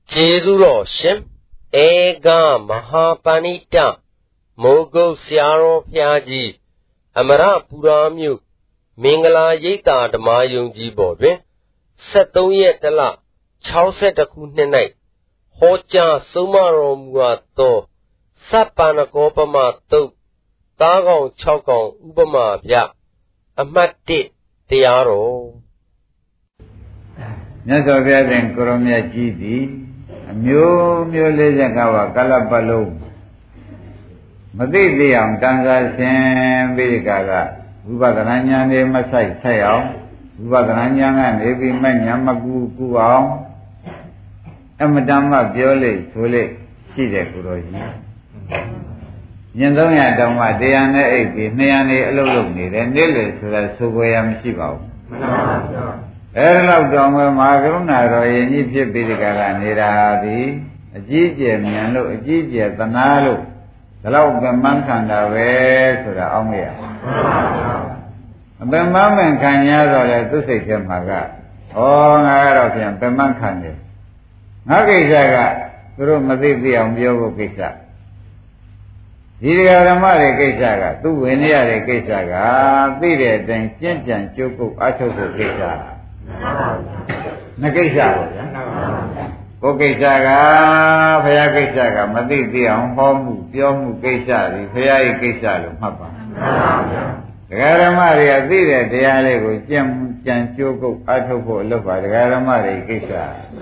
ကျေးဇူးတော်ရှင်ဧကမဟာပဏိတမိုးကုတ်ဆရာတော်ဘုရားကြီးအမရပူရာမြို့မင်္ဂလာရိပ်သာဓမ္မယုံကြည်ပေါ်တွင်73ရက်တလ62ခုနှစ်၌ဟောကြားဆုံးမတော်မူအပ်သောစပ္ပန္နကောပမသုတ်သားကောင်6ကောင်ဥပမာပြအမှတ်1တရားတော်မြတ်စွာဘုရားရှင်ကိုရောမြတ်ကြီးသည်အမျိုးမျိုး49ပါးကလပ်ပတ်လုံးမသိသေးအောင်တန်ခါဆင်ပြီးကဝိပဿနာဉာဏ်နဲ့မဆိုင်ဆက်အောင်ဝိပဿနာဉာဏ်ကနေပြီးမဉာဏ်မကူအောင်အမတမပြောလေဆိုလေရှိတယ်ကိုရောကြီးညင်300တောင်မှ100နဲ့အိပ်ပြီး200နဲ့အလုပ်လုပ်နေတယ်နေ့လေဆိုတာဆိုပွဲရမရှိပါဘူးမှန်ပါဗျာအဲ့လောက်တောင်မှမဟာကရုဏာတော်ယဉ်ကြီးဖြစ်ပြီးဒီကရနေတာသည်အကြီးကျယ်မြန်လို့အကြီးကျယ်သနာလို့ဒါတော့ပင်မခန္ဓာပဲဆိုတာအောင်းမရအပင်မမင်ခံရတော့လေသူစိတ်ထဲမှာကဩငါကတော့ပြန်ပင်မခံတယ်ငါကိစ္စကသူတို့မသိသိအောင်ပြောဖို့ကိစ္စဒီတရားဓမ္မတွေကိစ္စကသူဝင်နေရတဲ့ကိစ္စကသိတဲ့အတိုင်းကျင့်ကြံကြိုးကုပ်အထုတ်ဖို့ကိစ္စနှစ်ကိစ္စပါဗျာကိုယ်ကိစ္စကဘုရားကိစ္စကမသိသိအောင်ဟောမှုပြောမှုကိစ္စတွေဘုရားရဲ့ကိစ္စလို့မှတ်ပါတရားဓမ္မတွေကသိတဲ့တရားလေးကိုကြံကြိုးကုပ်အထုတ်ဖို့လုပ်ပါတရားဓမ္မတွေကိစ္စ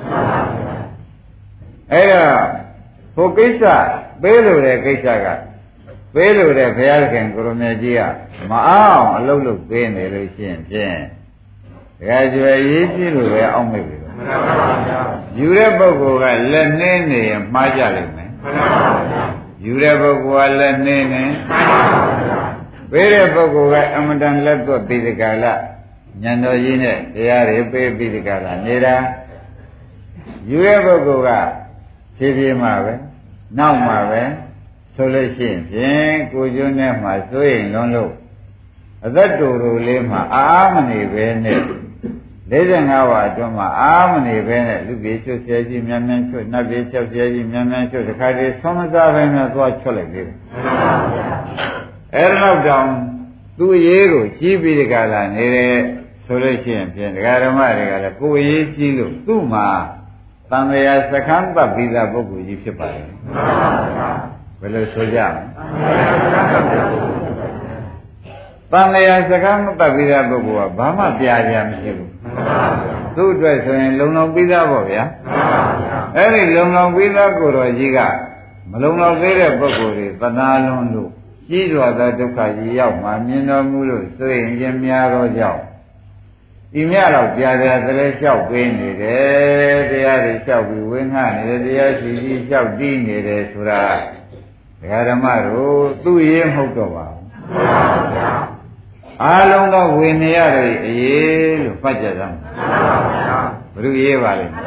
အဲ့တော့ဟိုကိစ္စပေးလို့တဲ့ကိစ္စကပေးလို့တဲ့ဘုရားခင်ကိုရမေကြီးကမအောင်အလုပ်လုပ်ပေးနေလို့ရှိရင်ဖြင့်တရားကျွယ်ရေးကြည့်လို့ပဲအောက်မိပြီမှန်ပါဗျာယူတဲ့ပုဂ္ဂိုလ်ကလက်နှင်းနေရင်မှားကြလိမ့်မယ်မှန်ပါဗျာယူတဲ့ပုဂ္ဂိုလ်ကလက်နှင်းနေမှန်ပါဗျာပေးတဲ့ပုဂ္ဂိုလ်ကအမတန်လက်သွက်ပြီးဒီကလာဉာဏ်တော်ကြီးနဲ့တရားတွေပေးပြီးဒီကလာနေတာယူတဲ့ပုဂ္ဂိုလ်ကဖြည်းဖြည်းမှပဲနောက်မှပဲဆိုလို့ရှိရင်ဖြင့်ကိုကျွန်းထဲမှာစိုးရင်လွန်းလို့အသက်တူလေးမှာအာမနေပဲနဲ့45ဝါအတွင်းမှာအာမနေပဲနဲ့လူပြေချွတ်ဆဲကြီးမြန်မြန်ချွတ်နတ်ပြေချွတ်ဆဲကြီးမြန်မြန်ချွတ်တခါတည်းဆုံးမစားပဲနဲ့သွားချွတ်လိုက်သေးတယ်အဲ့တော့တောင်သူ့ရေးကိုကြီးပြီးဒီကလာနေတယ်ဆိုလို့ရှိရင်ဖြင့်ဒကာဓမ္မတွေကလည်းကိုယ်ရေးကြီးလို့သူ့မှာတန်လျာစခန်းပတ်ပြီးသားပုဂ္ဂိုလ်ကြီးဖြစ်ပါတယ်ဘယ်လိုဆိုကြမလဲတန်လျာစကားမပတ်ပြီးတဲ့ပုဂ္ဂိုလ်ကဘာမှပြာကြမရှိဘူးသူ့အတွက်ဆိုရင်လုံလောက်ပြီးသားပေါ့ဗျာအဲ့ဒီလုံလောက်ပြီးသားကိုယ်တော်ကြီးကမလုံလောက်သေးတဲ့ပုဂ္ဂိုလ်တွေသနာလွန်လို့ကြီးစွာသောဒုက္ခကြီးရောက်မှမြင်တော်မူလို့ဆိုရင်ခြင်းများသောကြောင့်ဒီမြတ်တော့ပြာပြာတည်းလျှောက်ပေးနေတယ်တရားတွေလျှောက်ပြီးဝင်းငှနေတယ်တရားရှိကြီးလျှောက်တီးနေတယ်ဆိုတာဒကာဓမ္မတို့သူ့ရေးမဟုတ်တော့ပါဘူးအားလုံးသောဝိနည်းတွေအရေးလို့ဖတ်ကြတာဘယ်လိုရေးပါလဲ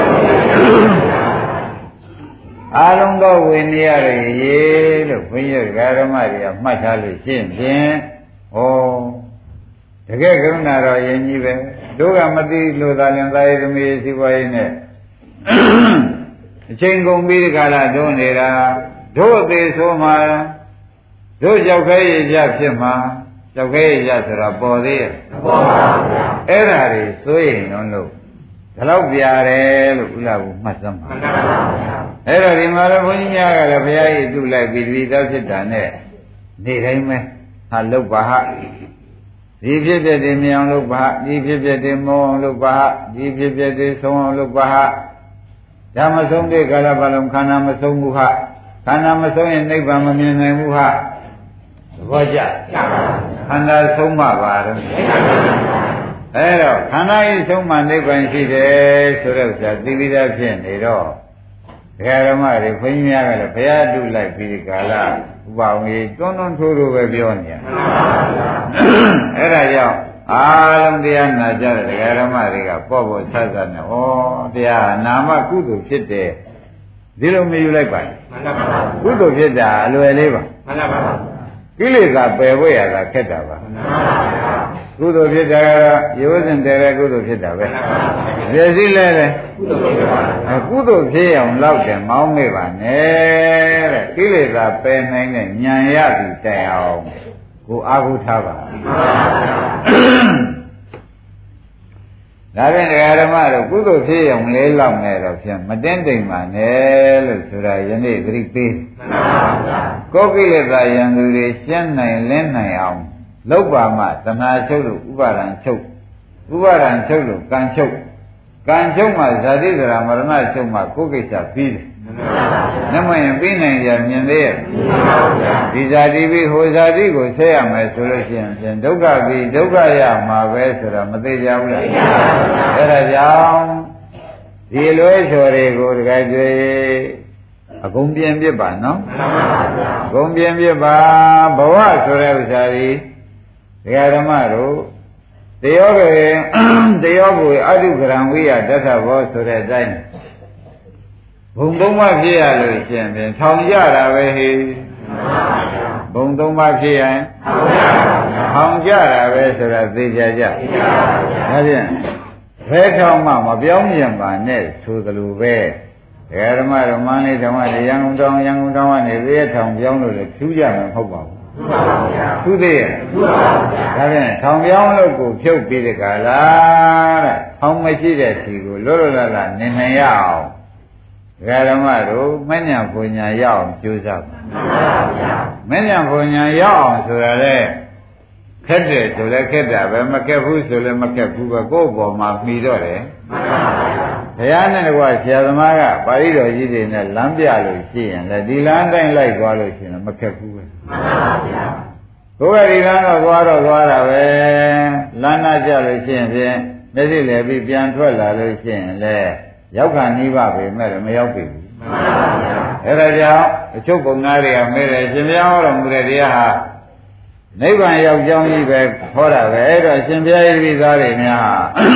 အားလုံးသောဝိနည်းတွေအရေးလို့ဘုန်းကြီးဓမ္မတွေကမှတ်ထားလို့ရှင်းဖြင့်ဩတကယ်ကရုဏာတော်ယဉ်ကြီးပဲတို့ကမသိလို့သာလင်သာယသမီးစီပွားရေးနဲ့အချိန်ကုန်ပြီးဒီကလာတို့နေတာတို့အသေးဆိုမှတို့ကြောက်ခဲရကြဖြစ်မှာကြောက်ခဲရဆိုတာပေါ်သေးရဲ့မပေါ်ပါဘူးဗျာအဲ့ဒါတွေစိုးရင်တော့လို့ဒါတော့ပြရတယ်လို့ဥလာဘူးမှတ်စမ်းပါမှန်ပါဗျာအဲ့တော့ဒီမှာလည်းဘုန်းကြီးများကလည်းဘုရားကြီးသူ့လိုက်ပြီးဒီသားဖြစ်တာနဲ့နေတိုင်းပဲဟာလုတ်ပါဟဒီဖြစ်ဖြစ်တွေမြင်အောင်လုပ်ပါဒီဖြစ်ဖြစ်တွေမောအောင်လုပ်ပါဒီဖြစ်ဖြစ်တွေဆုံးအောင်လုပ်ပါဓမ္မဆုံးတဲ့ကာလပတ်လုံးခန္ဓာမဆုံးဘူးဟာခန္ဓာမဆုံးရင်နိဗ္ဗာန်မမြင်နိုင်ဘူးဟာသဘောကျခန္ဓာဆုံးမှပါတော့အဲ့တော့ခန္ဓာဤဆုံးမှနိဗ္ဗာန်ရှိတယ်ဆိုတဲ့ဥစ္စာသိပြီးသားဖြစ်နေတော့ဒကာဓမ္မတွေခွင့်များကလည်းဘုရားတုလိုက်ပြီးဒီကာလဥပအောင်ကြီးတွန်းထိုးပဲပြောနေရအဲ့ဒါကြောင့်အားလုံးတရားနာကြတဲ့ဒကာဓမ္မတွေကပေါ့ပေါ့ဆဆနဲ့ဩတရားနာမကုသိုလ်ဖြစ်တယ်ဒီလိုမယူလိုက်ပါဘူးကုသိုလ်ဖြစ်တာအလွယ်လေးပါမှန်ပါပါကိလေသာပယ်ဖို့ရတာခက်တာပါမှန်ပါပါကုသိုလ်ဖြစ်တာကတော့ရိုးစင်တယ်ကုသိုလ်ဖြစ်တာပဲဒပြည့်စည်လဲလေကုသိုလ်ဖြစ်အောင်လောက်တယ်မောင်းမေ့ပါနဲ့တဲ့ကိလေသာပယ်နိုင်တဲ့ဉာဏ်ရသည်တိုင်အောင်ကိုအာဟုထားပါဒါဖြင့်ဓမ္မတို့ကုသိုလ်ဖြစ်အောင်လေးလောက်နဲ့တော့ဖြင့်မတင်းတိမ်ပါနဲ့လို့ဆိုတာယနေ့သတိပေးကိုယ်ကိလေသာယံသူတွေရှင်းနိုင်လင်းနိုင်အောင်လောက်ပါမှသနာချုပ်လို့ဥပါဒံချုပ်ဥပါဒံချုပ်လို့ကံချုပ်ကံချုပ်မှဇာတိဇရာမရဏချုပ်မှကိုယ်ကိစ္စပြီးတယ်နမယံပြီးနိုင်ကြမြင်သေးရဲ့ဒီဇာတိပြီးဟိုဇာတိကိုဆက်ရမယ်ဆိုလို့ရှိရင်ဒုက္ခပြီးဒုက္ခရမှာပဲဆိုတာမသိကြဘူးလားအဲ့ဒါကြောင့်ဒီလွဲချော်တွေကိုတခါကျွေးအကုန်ပြင်းပြစ်ပါနော်အကုန်ပြင်းပြစ်ပါဘဝဆိုတဲ့ဥစ္စာကြီးဒကာဓမ္မတို့တယောကိုအတုကရံဝိယတထဘောဆိုတဲ့အတိုင်းဘုံသုံးပါးဖြစ်ရလို့ရှင်ဖြင့်ထောင်ကြတာပဲဟိဘုံသုံးပါးဖြစ်ရင်ထောင်ကြတာပဲဆိုတာသိကြကြဒါဖြင့်ဘယ်ထောင်မှမပြောင်းပြန်ပါနဲ့ဆိုသလိုပဲဓမ္မဓမ္မလေးဓမ္မလေးရန်ကုန်တောင်ကနေသေထောင်ပြောင်းလို့လည်းဖြူးကြမှာမဟုတ်ပါဘူးဖြူးသေးရဲ့ဒါဖြင့်ထောင်ပြောင်းလို့ကိုဖြုတ်ပြီးတဲ့ကာလတဲ့ထောင်မရှိတဲ့စီကိုလွတ်လွတ်လပ်လပ်နေနိုင်ရအောင်ဓမ္မတို့မဉ္ဇဉ်ပူညာရအောင်ကြိုးစားပါမဉ္ဇဉ်ပူညာရအောင်ဆိုတာလေခက်တယ်ဆိုလည်းခက်တာပဲမခက်ဘူးဆိုလည်းမခက်ဘူးပဲကိုယ့်ဘောမှာမှီတော့တယ်ဘုရားနဲ့တကွာဆရာသမားကပါဠိတော်ကြီးတွေနဲ့လမ်းပြလို့ရှိရင်လေဒီလမ်းတိုင်းလိုက်သွားလို့ရှိရင်မခက်ဘူးပဲကိုယ်ကဒီလမ်းတော့သွားတာပဲလမ်းနာကြလို့ရှိရင်ဖြင့်မျက်စိလည်းပြီးပြန်ထွက်လာလို့ရှိရင်လေရောက်ခါနိဗ္ဗာန်ပဲမဲ့မရောက်ပြီအဲ့ဒါကြောင့်အချုပ်ပုံသားတွေကမဲတယ်ရှင်ဘုရားဟောတော်မူတဲ့တရားဟာနိဗ္ဗာန်ရောက်ကြောင်းကြီးပဲဟောတာပဲအဲ့တော့ရှင်ဘုရားရဲ့ပြည်သားတွေများ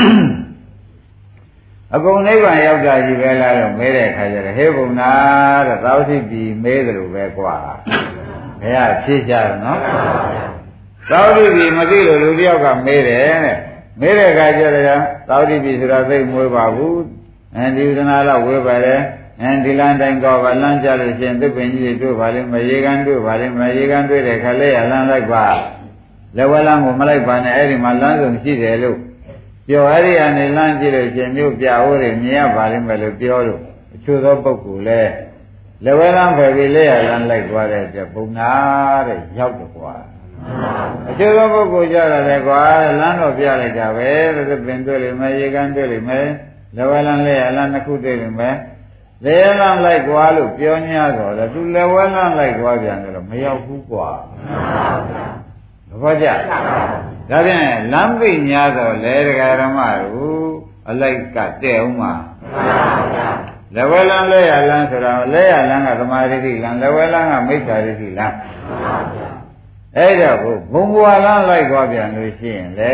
အကုန်နိဗ္ဗာန်ရောက်တာကြီးပဲလားတော့မဲတဲ့အခါကျတော့ဟေးဘုံနာတဲ့သာဝတိပြည်မဲတယ်လို့ပဲကွာဘုရားဖြေကြတယ်နော်သာဝတိပြည်မသိလို့လူတယောက်ကမဲတယ်တဲ့မဲတဲ့အခါကျတော့သာဝတိပြည်ဆိုတာသိမွေးပါဘူးဒီဥဒနာလောက်ဝေးပါလေဒီလမ်းတိုင်းတော့ဗလမ်းကြလို့ရှိရင်သစ်ပင်ကြီးတွေတွေ့ပါလိမ့်မယ်ရေကန်တွေ့ပါလိမ့်မယ်ရေကန်တွေ့တဲ့ခါလေးရလမ်းလိုက်ပါလက်ဝဲလမ်းကိုမလိုက်ပါနဲ့အဲ့ဒီမှာလမ်းစုံရှိတယ်လို့ပြောအဲ့ဒီအနေလမ်းကြည့်လို့ရှင်မြို့ပြအိုးတွေမြင်ရပါလိမ့်မယ်လို့ပြောလို့အချို့သောပုဂ္ဂိုလ်လဲလက်ဝဲလမ်းဖယ်ပြီးလက်ရလမ်းလိုက်သွားတဲ့အတွက်ဘုံနာတဲ့ရောက်တော့ကွာအချို့သောပုဂ္ဂိုလ်ကြတယ်လေကွာလမ်းတော့ပြလိုက်တာပဲသစ်ပင်တွေ့လိမ့်မယ်ရေကန်တွေ့လိမ့်မယ်လက်ဝဲလမ်းလက်ရလမ်းတစ်ခုတွေ့လိမ့်မယ်လက်ရလမ်းလိုက်ကွာလို့ပြော냐တော့လေသူလက်ဝဲလမ်းလိုက်ကွာပြန်တယ်လို့မရောက်ဘူးကွာသဘောကျဒါဖြင့်လမ်းပိညာတော့လေတရားဓမ္မတို့အလိုက်ကတဲ့အောင်မှာလက်ဝဲလမ်းလက်ရလမ်းဆိုတာလက်ရလမ်းကသမာဓိဋ္ဌိလမ်းလက်ဝဲလမ်းကမိစ္ဆာဒိဋ္ဌိလမ်းအဲ့တော့ဘုံဘဝလမ်းလိုက်ကွာပြန်လို့ရှိရင်လေ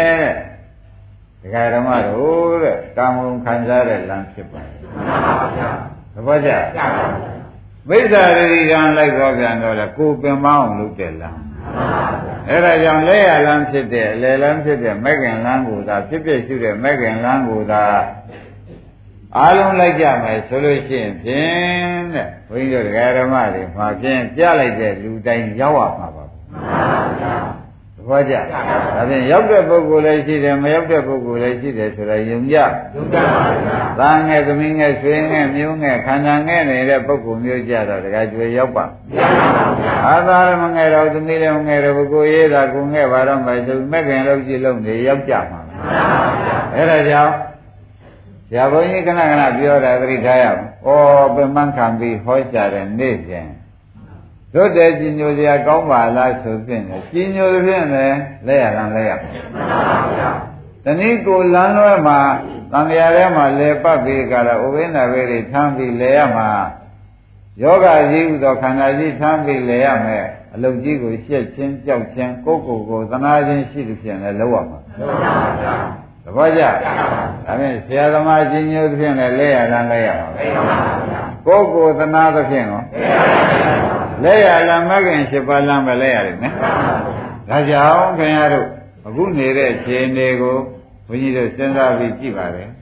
တရားဓမ္မတို့တဲ့ကာမဂုဏ်ခံစားတဲ့လမ်းဖြစ်ပါတယ်သဘောကျမိစ္ဆာဒိဋ္ဌိကံလိုက်သွားပြန်တော့လေကိုယ်ပင်မအောင်လုပ်တဲ့လမ်းအဲ့ဒါကြောင့်လက်ရလမ်းဖြစ်တဲ့အလယ်လမ်းဖြစ်တဲ့မဂ္ဂင်လမ်းကိုသာဖြစ်ဖြစ်ရှိတဲ့မဂ္ဂင်လမ်းကိုသာအားလုံးလိုက်ကြမယ်ဆိုလို့ရှိရင်ဖြင့်တဲ့ဘုန်းကြီးတို့တရားဓမ္မတွေမှာဖြင့်ကြားလိုက်တဲ့လူတိုင်းရောက်ရမှာပါသဘောကျဒါဖြင့်ရောက်တဲ့ပုဂ္ဂိုလ်လည်းရှိတယ်မရောက်တဲ့ပုဂ္ဂိုလ်လည်းရှိတယ်ဆိုတာယုံကြပါဗျာသားငယ်သမီးငယ်ဆွေငယ်မျိုးငယ်ခန္ဓာငယ်နေတဲ့ပုဂ္ဂိုလ်မျိုးကြတော့တခါကျွေရောက်ပါအာသာရမငယ်တော့သမီးလည်းမငယ်တော့ပုဂ္ဂိုလ်ရေးတာကိုငယ်ပါတော့မယ်ဆိုမဲ့ခင်လို့ကြည့်လို့နေရောက်ကြမှာအဲ့ဒါကြောင့်ဆရာဘုန်းကြီးခဏခဏပြောတာသတိထားရအောင်ဩပင်မခံပြီးဟောကြားတဲ့နေ့စဉ်တို့တဲ့ကြီးညိုစရာကောင်းပါလားဆိုဖြင့်ကြီးညိုဖြင့်လည်းလက်ရလမ်းလက်ရတနည်းကိုလမ်းလွဲမှာသံဃာထဲမှာလဲပတ်ပြီးကြတာဥပိ္ပနာဝေတွေထမ်းပြီးလဲရမှာယောဂကြီးဥသောခန္ဓာကြီးထမ်းပြီးလဲရမယ်အလုံးကြီးကိုရှက်ချင်းကြောက်ချင်းကိုယ်ကိုသနာချင်းရှိသူဖြင့်လည်းလောက်ရမှာသဘောကျဒါဖြင့်ဆရာသမားကြီးညိုဖြင့်လည်းလဲရလမ်းလဲရမှာကိုယ်သနာသဖြင့်ရောလဲရလမ်းမကင်7ပါးလမ်းပဲလဲရတယ်နော်ဒါကြောင့်ခင်ဗျားတို့အခုနေတဲ့ခြေနေကိုဘုန်းကြီးတို့စဉ်းစားပြီးကြည့်ပါလေ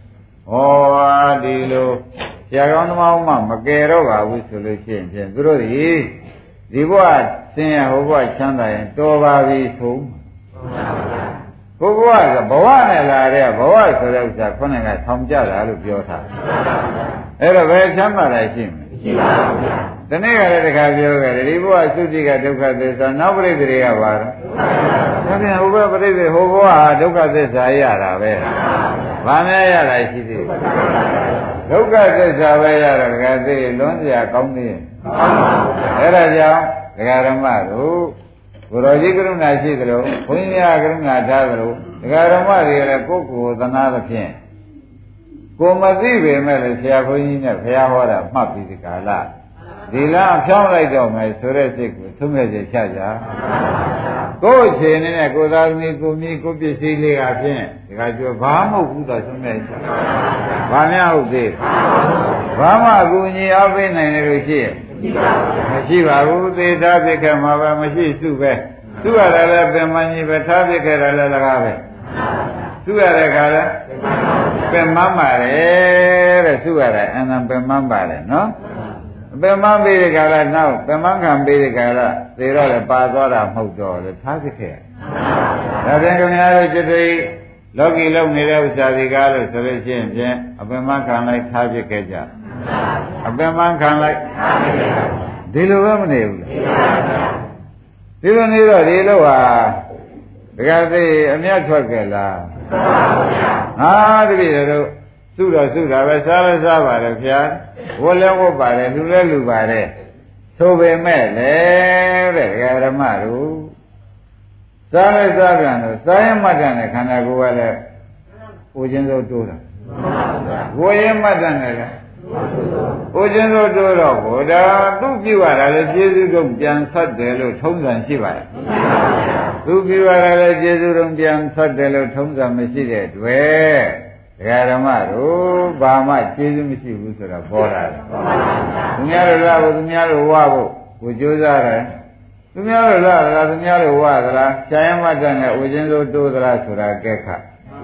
ဒီလိုဆရာကောင်းသမားမှမကယ်တော့ပါဘူးဆိုလို့ရှိရင်ဖြင့်သူတို့ဒီဘဝဆင်းရဲဟိုဘဝချမ်းသာရင်တော်ပါပြီဆိုဘုရားကဘဝနဲ့လာတဲ့ဘဝဆိုတဲ့ဥစ္စာခုနကထောင်ကြတာလို့ပြောထားအဲ့တော့ဘယ်ချမ်းသာလဲရှိမလဲရှိပါဘူးဗျာဒီနေ့ကလည်းတခါပြောခဲ့တယ်ဒီဘဝသုတိကဒုက္ခသစ္စာနောက်ပရိသေတွေကပါတော့ဒါပြန်ဟိုဘက်ပရိသေဟိုဘဝဒုက္ခသစ္စာရတာပဲဘာများရတာရှိသေးဒုက္ခသစ္စာပဲရတာတခါသိလွန်เสียကောင်းသေးရဲ့အဲ့ဒါကြောင့်ဒကာဓမ္မတို့ဘုရောကြီးကရုဏာရှိသလိုဘုန်းကြီးကကရုဏာထားသလိုဒကာဓမ္မတွေကလည်းကိုယ့်ကိုယ်သနာသဖြင့်ကိုမသိပေမဲ့လည်းဆရာဘုန်းကြီးနဲ့ဘုရားဟောတာမှတ်ပြီးဒီကာလဒီလားဖြောင်းလိုက်တော့မယ်ဆိုတဲ့စိတ်ကိုသုံးမဲ့စေချကြကိုယ့်အခြေအနေနဲ့ကိုယ်သားသမီးကိုမြည်ကိုပစ္စည်းလေးကဖြင့်ဒီကကျွဘာမဟုတ်ဘူးတော့သုံးမဲ့ချဘာများဟုတ်သေးဘာမှအကူအညီအားပေးနိုင်တယ်လို့ရှိရဲ့မရှိပါဘူးသေထားဖြစ်ခဲ့မှာပဲမရှိစုပဲသူရတာလည်းပင်မကြီးပဲထားဖြစ်ခဲ့တာလည်းလကားပဲသူရတဲ့ခါလဲပင်မပါတယ်တဲ့သူရတာအနံပင်မပါတယ်နော်ပင်မပေးတဲ့ခါလဲနောက်ပင်မခံပေးတဲ့ခါလဲသေတော့လည်းပါသွားတာမဟုတ်တော့လေထားဖြစ်ခဲ့ဒါပြန်ခင်ဗျားတို့จิตတိလောကီလုံနေတဲ့ဥစ္စာတွေကားလို့ဆိုလို့ရှိရင်ဖြင့်အပင်မခံလိုက်ထားဖြစ်ခဲ့ကြအပင်မခံလိုက်ဒီလိုပဲမနေဘူးဒီလိုနေတော့ဒီလိုဟာတကယ်သိအမြတ်ထွက်ကြလားဟာတပည့်တို့စုတာပဲစားလဲစားပါလေဗျာဝတ်လဲဝတ်ပါလေလူလဲလူပါလေဆိုပေမဲ့လေတဲ့ဒကာဓမ္မတို့စားလဲစားပြန်တော့စားရင်မှတ်တဲ့ခန္ဓာကိုယ်ကလည်းကိုချင်းစိုးတိုးတာကိုရင်မှတ်တဲ့လည်းကိုချင်းစိုးတိုးတော့ဘုရားသူ့ပြုရတာလည်းကျေးဇူးတော့ပြန်ဆက်တယ်လို့ထုံးစံရှိပါတယ်သူပြုရတာလည်းကျေးဇူးတော့ပြန်ဆက်တယ်လို့ထုံးစံမရှိတဲ့တွေ့ဒကာဓမ္မတို့ဘာမှကျေးဇူးမရှိဘူးဆိုတာပေါ်လာတယ်သူများတို့လာဖို့သူများတို့ဝါဖို့ကိုကြိုးစားတယ်သူများတို့လာတာသူများတို့ဝါသလားဆာယမတ္တနဲ့ဝိဇင်းစိုးတိုးသလားဆိုတာကဲခါ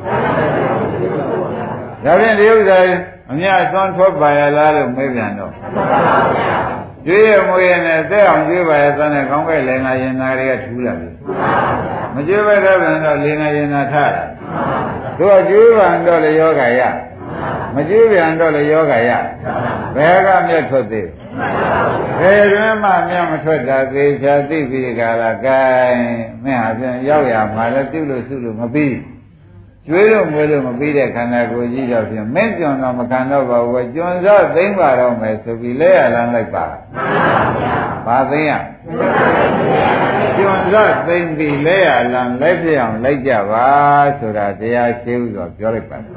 ဒါဖြင့်ဒီဥစ္စာအများအစွမ်းထွက်ပါရလားလို့မေးပြန်တော့ကျွေးရမွေးရနဲ့သက်အောင်ကျွေးပါရသန်းနဲ့ကောင်းကဲ့လည်းငါရင်နာတွေကထူးလာပြီမကျွေးပဲတော့ပြန်တော့လေငါရင်နာထားတာတို့ကျွေးပြန်တော့လေယောဂရမကျွေးပြန်တော့လေယောဂရဘယ်ကမြတ်ထွက်သေးဘယ်တွင်မှမြတ်မထွက်တာသေချာသိပြီးကြလားကဲမင်းဟာပြန်ရောက်ရမှာလဲပြုလို့စုလို့မပြီးကျွေးလို့မွေးလို့မပြီးတဲ့ခန္ဓာကိုယ်ကြီးတော့ဖြင့်မင်းကျွန်တော်မခံတော့ပါဘူးကျွန်းစောသိမ့်ပါတော့မယ်ဆိုပြီးလဲရလန်းလိုက်ပါဘာသိမ့်ရကျွန်းစောသိမ့်ပြီးလဲရလန်းလိုက်ပြအောင်လိုက်ကြပါဆိုတာတရားရှိဥစွာပြောလိုက်ပါ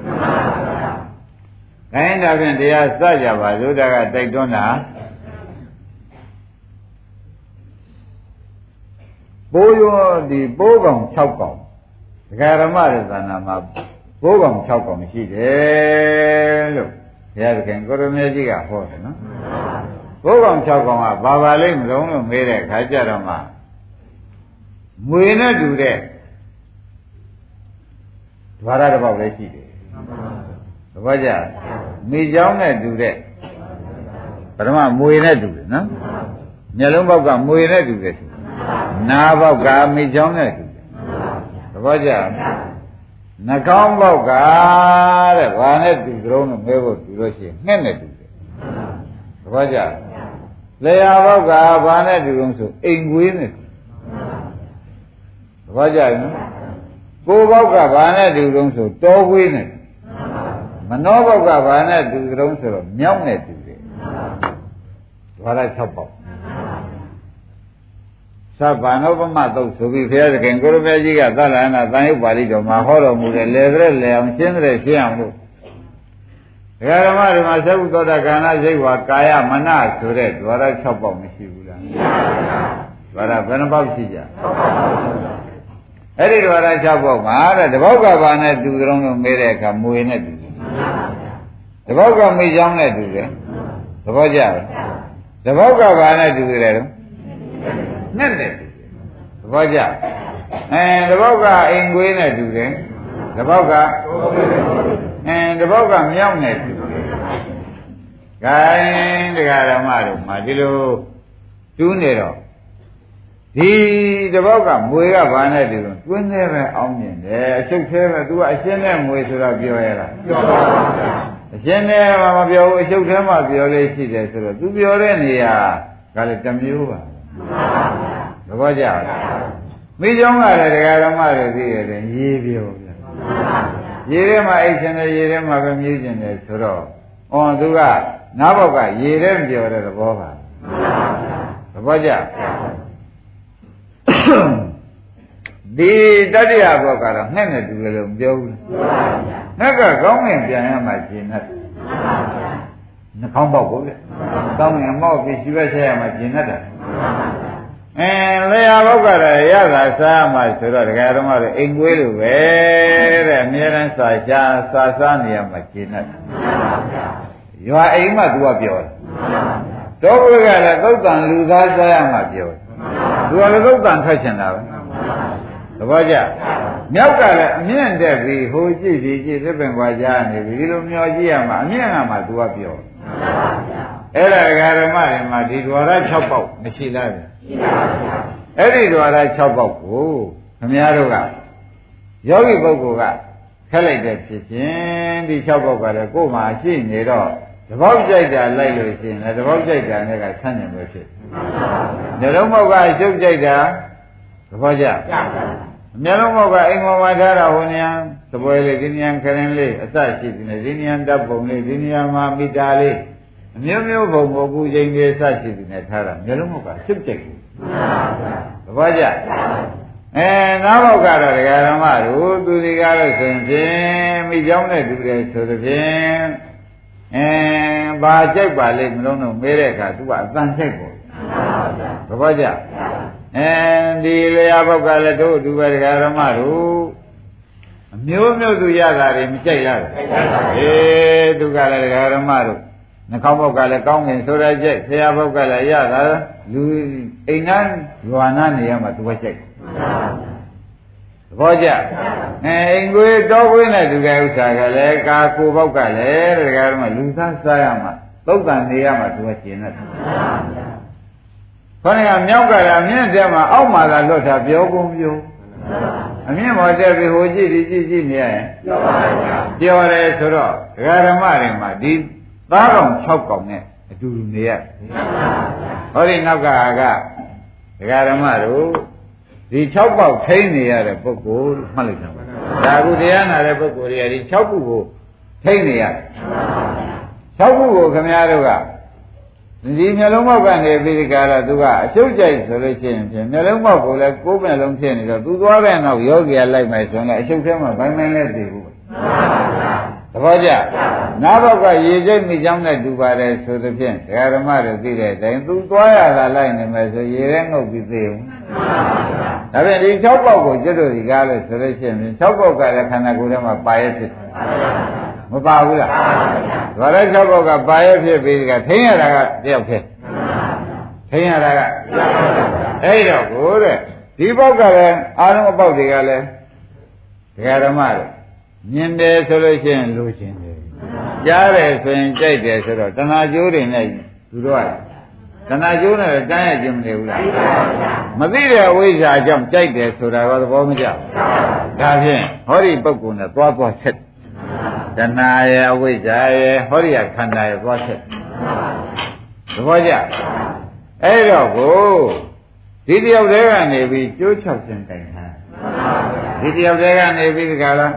ခိုင်းတာဖြင့်တရားစကြပါသုဒ္ဓကတိုက်တွန်းတာပိုးရောဒီပိုးကောင်6ကောင်ဒကာရမရဲ့သာနာမှာဘိုးကောင်6ကောင်ရှိတယ်လို့ဘုရားသခင်ကိုရမေကြီးကဟောတယ်နော်ဘိုးကောင်6ကောင်ကဘာပါလိမ့်မလုံးလို့မေးတဲ့ခါကျတော့မှမွေနဲ့တူတဲ့ဓဝရတစ်ပေါက်လည်းရှိတယ်သဘောကျမိเจ้าနဲ့တူတဲ့ပထမမွေနဲ့တူတယ်နော်မျက်လုံးပေါက်ကမွေနဲ့တူတယ်နားပေါက်ကမိเจ้าနဲ့တူသဘောကျနှာခေါင်းပေါက်ကတဲ့ဘာနဲ့တူကြုံလို့မဲဖို့တူလို့ရှိရင်ငှက်နဲ့တူတယ်သဘောကျလျှာပေါက်ကဘာနဲ့တူလို့ဆိုအိမ်ကွေးနဲ့တူသဘောကျနော်ကိုယ်ပေါက်ကဘာနဲ့တူလို့ဆိုတောကွေးနဲ့မနှောပေါက်ကဘာနဲ့တူကြုံဆိုတော့မြောက်နဲ့တူတယ်ဘာလဲ6ပေါက်သဗ္ဗံဥပမသုတ်ဆိုပြီးဘုရားသခင်ကိုရမေကြီးကသလဟနာသံယုတ်ပါဠိတော်မှာဟောတော်မူတဲ့လေတဲ့လေအောင်ရှင်းတဲ့ရှင်းအောင်လို့ဒကာဓမ္မတွေမှာသဗ္ဗသောတခန္ဓာစိတ်ဝါကာယမနဆိုတဲ့ဓဝရ6ပေါက်မရှိဘူးလားမရှိပါဘူးဓဝရဘယ်နှပေါက်ရှိကြအဲ့ဒီဓဝရ6ပေါက်မှာတဲ့တပေါက်ကဘာနဲ့တူကြုံလို့မေးတဲ့အခါမွေနဲ့တူတယ်တပေါက်ကမိချောင်းနဲ့တူတယ်သဘောကျလားတပေါက်ကဘာနဲ့တူတယ်တော့နဲ့နဲ့တူတယ်သဘောကျတပေါက်ကအိမ်ကွေးနဲ့တူတယ်တပေါက်ကတပုတ်ကမြောက်နေတူတယ်။ဂိုင်းတရားဓမ္မတို့မှာဒီလိုတူးနေတော့ဒီတပုတ်ကမွေကဘာနဲ့တူလို့တွင်းသေးပဲအောင်းမြင်တယ်အချုပ်သေးပဲ तू ကအရှင်းနဲ့မွေဆိုတော့ပြောရလားပြောပါဗျာအရှင်းနဲ့မှမပြောဘူးအချုပ်သေးမှပြောလေးရှိတယ်ဆိုတော့ तू ပြောတဲ့နေရာကလည်းတစ်မျိုးပါသဘောကျလားမိကြောင်းကလည်းတရားဓမ္မတွေသိရတယ်ရေးပြောဗျာရေထဲမှာအိတ်ရှင်တယ်ရေထဲမှာပဲမြည်ရှင်တယ်ဆိုတော့သူကနားဘောက်ကရေထဲပြောတဲ့သဘောပါသဘောကျဒီတတိယဘောကတော့ငှက်နဲ့တူတယ်လို့မပြောဘူးငှက်ကကောင်းငင်ပြန်ရမှရှင်းတယ်နှာခေါင်းပေါက်ကိုလေကောင်းငင်မောက်ပြီးရှိပဲဆက်ရမှရှင်းတတ်တယ်လျာဘောက်ကတော့ရတာစားမှဆိုတော့ဒကာတော်မတို့အိမ်ကွေးလိုပဲတဲ့အများရန်စားနေရမှရှင်းတတ်တယ်ရွာအိမ်မှသူကပြောတယ်တော့ဘုရားကလည်းသုတ်တန်လူသားစားရမှပြောတယ်သူကလည်းသုတ်တန်ထွက်ချင်တာပဲသဘောကျမြောက်ကလည်းအမြင့်တက်ပြီးဟိုကြည့်ဒီကြည့်သစ်ပင်ကွာကြားနေပြီဒီလိုမျောကြည့်ရမှာအမြင့်ကမှသူကပြောအဲ့ဒါဓမ္မတွေမှာဒီ द्वार 6 ပေါက်မရှိလားရှိပါဘူးအဲ့ဒီ द्वार 6 ပေါက်ကိုခင်ဗျားတို့ကယောဂီပုဂ္ဂိုလ်ကခက်လိုက်တဲ့ဖြစ်ချင်းဒီ6 ပေါက်ကလည်းကိုယ်မှာရှိနေတော့တပေါက်ကြိုက်တာလိုက်လို့ရှိရင်လည်းတပေါက်ကြိုက်တာနဲ့ကဆန့်ကျင်ပဲဖြစ်နှလုံးပေါက်ကအရှုပ်ကြိုက်တာသဘောကျမျက်လုံးပေါက်ကအိမ်ပေါ်မှာထားတာဟိုနေရာသပွဲလေးဒီနေရာခရင်လေးအစရှိတယ်ဒီနေရာတပ်ပုံလေးဒီနေရာမှာမိတာလေးအမျိုးမျိုးပုံပုံကူချိန်လေးအစရှိတယ်ထားတာမျက်လုံးပေါက်ကရှုပ်ကြိုက်တယ်သဘောကျနားပေါက်ကတော့ဒကာဓမ္မတို့သူစီကားလို့ဆိုရင်ဖြင့်မိเจ้าနဲ့တူတယ်ဆိုသဖြင့်ဘာကြိုက်ပါလိမ့်မလို့တော့မေးတဲ့အခါ तू ကအတန်ကြိုက်ပေါ့သဘောကျဒီလျာဘောက်ကလည်းတို့သူပဲဒကာဓမ္မတို့အမျိုးမျိုးသူရတာတွေမကြိုက်လားသူကလည်းဒကာဓမ္မတို့နှာခေါင်းဘောက်ကလည်းကောင်းငင်ဆိုရကြိုက်ဆရာဘောက်ကလည်းရတာလူအိမ်သားရွာနာနေရမှာ तू ပဲကြိုက်သဘောကျအိမ်ကိုတောခွင်းတဲ့သူကဥစ္စာကလည်းကာကိုဘောက်ကလည်းဒကာဓမ္မလူသားစားရမှာသုတ်တန်နေရမှာ तू ပဲကျင်တယ်ခေါင်းကမြောက်ကလည်းအမြင့်တက်မှာအောက်မှာသာလွတ်တာပြောကုန်ပြောအမြင့်ပေါ်တက်ပြီးဟိုကြည့်ဒီကြည့်နေရရင်ပြောတယ်ဆိုတော့ဒကာဓမ္မတွေမှာဒီသားကောင်6ကောင်နဲ့အတူတူနေရဟောဒီနောက်ကဒကာဓမ္မတို့ဒီ6ပေါက်ထိန်းနေရတဲ့ပုဂ္ဂိုလ်မှတ်လိုက်တာဒါကုတရားနာတဲ့ပုဂ္ဂိုလ်တွေကဒီ6ခုကိုထိန်းနေရတယ်6ခုကိုခင်ဗျားတို့ကဒီမျက်လုံးပေါက်ကနေပြီးဒီကာလသူကအရှုပ်ကြိုက်ဆိုလို့ရှိရင်ဖြင့်မျက်လုံးပေါက်ကိုလည်းကိုယ်မျက်လုံးဖြစ်နေတော့သူသွားတဲ့နောက်ယောဂီကလိုက်မယ်ဆိုရင်အရှုပ်ထဲမှာဘိုင်းမင်းလည်းသိဘူးသဘောကျနားပေါက်ကရေကျိတ်မိကြောင်းနဲ့တူပါတယ်ဆိုသဖြင့်ဒကာဓမ္မတွေသိတဲ့အတိုင်းသူသွားရတာလိုက်နေမယ်ဆိုရေထဲငုပ်ပြီးသိဘူးဒါပြန်ဒီ6ပေါက်ကိုကျွတ်တို့ဒီကားလို့ဆိုလို့ရှိရင်6ပေါက်ကလည်းခန္ဓာကိုယ်ထဲမှာပါရဖြစ်မပါဘူးလားဒါလည်း6ပေါက်ကပါရဖြစ်ပြီးကထိန်းရတာကတယောက်ဖြစ်ထိန်းရတာကအဲ့တော့ကိုတဲ့ဒီပေါက်ကလည်းအာရုံအပေါက်တွေကလည်းဒကာဓမ္မတွေမြင်တယ်ဆိုလို့ရှိရင်လိုချင်တယ်ကြားတယ်ဆိုရင်ကြိုက်တယ်ဆိုတော့တဏှာကျိုးတွေနဲ့သူတို့ကတဏှာကျိုးနဲ့တန်းရခြင်းမနေဘူးလားမသိတဲ့အဝိဇ္ဇာကြောင့်ကြိုက်တယ်ဆိုတာကသဘောမကျဘူးဒါဖြင့်ဟောဒီပုဂ္ဂိုလ်နဲ့သွားဆက်တဏှာရဲ့အဝိဇ္ဇာရဲ့ဟောဒီခန္ဓာရဲ့သွားဆက်သဘောကျအဲ့တော့ကိုဒီတယောက်တည်းကနေပြီးကျိုး6ဆင်းတိုင်တာဒီတယောက်တည်းကနေပြီးဒီကလား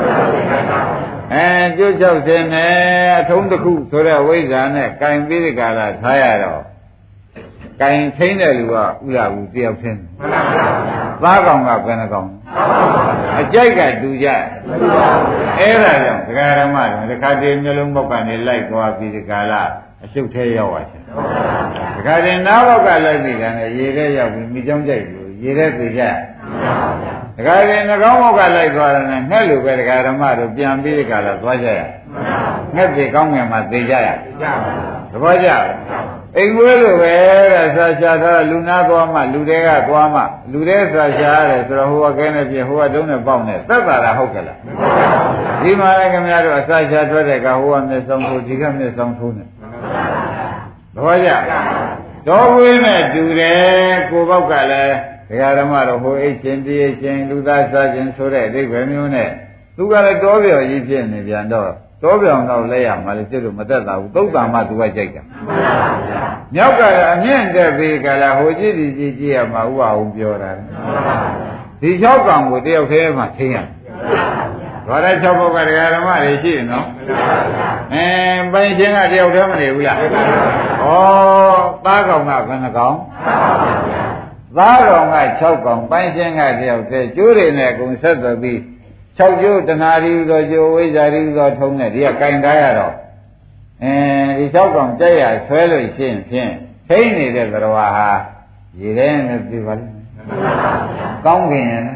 ကျိုး6ဆင်းနဲ့အထုံးတစ်ခုဆိုတဲ့ဝိဇ္ဇာနဲ့ကင်ပြီးဒီကလာထားရတော့ကင်ထိန်တဲ့လူကဥရဘူးတယောက်ချင်းသားကောင်ကဘယ်နှကောင်အကြိုက်ကတူကြအဲ့ဒါကြောင့်ဒကာဓမ္မတွေဒကာတေမျိုးလုံးပေါက်ကနေလိုက်သွားပြီးဒီကလာအရှုပ်ထဲရောက်သွားတယ်ဒကာတေနားပေါက်ကလိုက်ပြီးတယ်ရေထဲရောက်ပြီးမိကြောင်းကြိုက်လို့ရေထဲပြေကြဒကာတေနှကောင်းပေါက်ကလိုက်သွားတယ်နဲ့ငှက်လိုပဲဒကာဓမ္မတို့ပြန်ပြီးဒီကလာသွားကြရငှက်တွေကောင်းငင်မှာသိကြရသဘောကျအိမ်ဝဲလိုပဲတဲ့ဆာရှာထားလူနာသွားမှလူတွေကသွားမှလူတွေဆာရှာရတယ်ဆိုတော့ဟိုကကဲနေပြဟိုကတုံးနဲ့ပေါက်နေသက်သာတာဟုတ်ကလားဒီမှာလည်းခင်ဗျားတို့အဆာရှာထွက်တဲ့ကဟိုကမျက်စောင်းထိုးဒီကမျက်စောင်းထိုးနေသဘောကျတော်ဝင်းနဲ့တူတယ်ကိုပေါက်ကလည်းဒကာဓမ္မတော့ဟိုအိတ်ချင်းတိတ်ချင်းလူသားစားခြင်းဆိုတဲ့အဓိပ္ပာယ်မျိုးနဲ့သူကလည်းတောပြော်ကြီးဖြစ်နေပြန်တော့တောပြောင်တော့လဲရမှာလေစစ်လို့မသက်သာဘူးသုတ်တံမှသူကကြိုက်တာမြောက်ကအမြင့်တက်ပြီးကလည်းဟိုကြည့်ဒီကြည့်ကြည့်ရမှာဥပအောင်ပြောတာဒီ၆ကောင်ကိုတယောက်တည်းမှသိရဘာလဲ၆ဘောက်ကဒကာဓမ္မတွေရှိတယ်နော်ပိုင်ချင်းကတယောက်တည်းမနေဘူးလားဩသားကောင်ကဘယ်နှကောင်သားကောင်က6ကောင်ပိုင်ချင်းကတယောက်တည်းကျိုးတွေနဲ့အကုန်ဆက်သွယ်ပြီး6ကျိုးတဏှာရီသောကျိုးဝိဇ္ဇာရီသောထုံးနဲ့ဒီကကင်ထားရတော့ဒီ6ကောင်ကြက်ရဆွဲလို့ရှိရင်ဖြင့်ထိမ့်နေတဲ့သရဝါဟာရေထဲနဲ့ပြပါလိမ့်ကောင်းခင်ရဲ့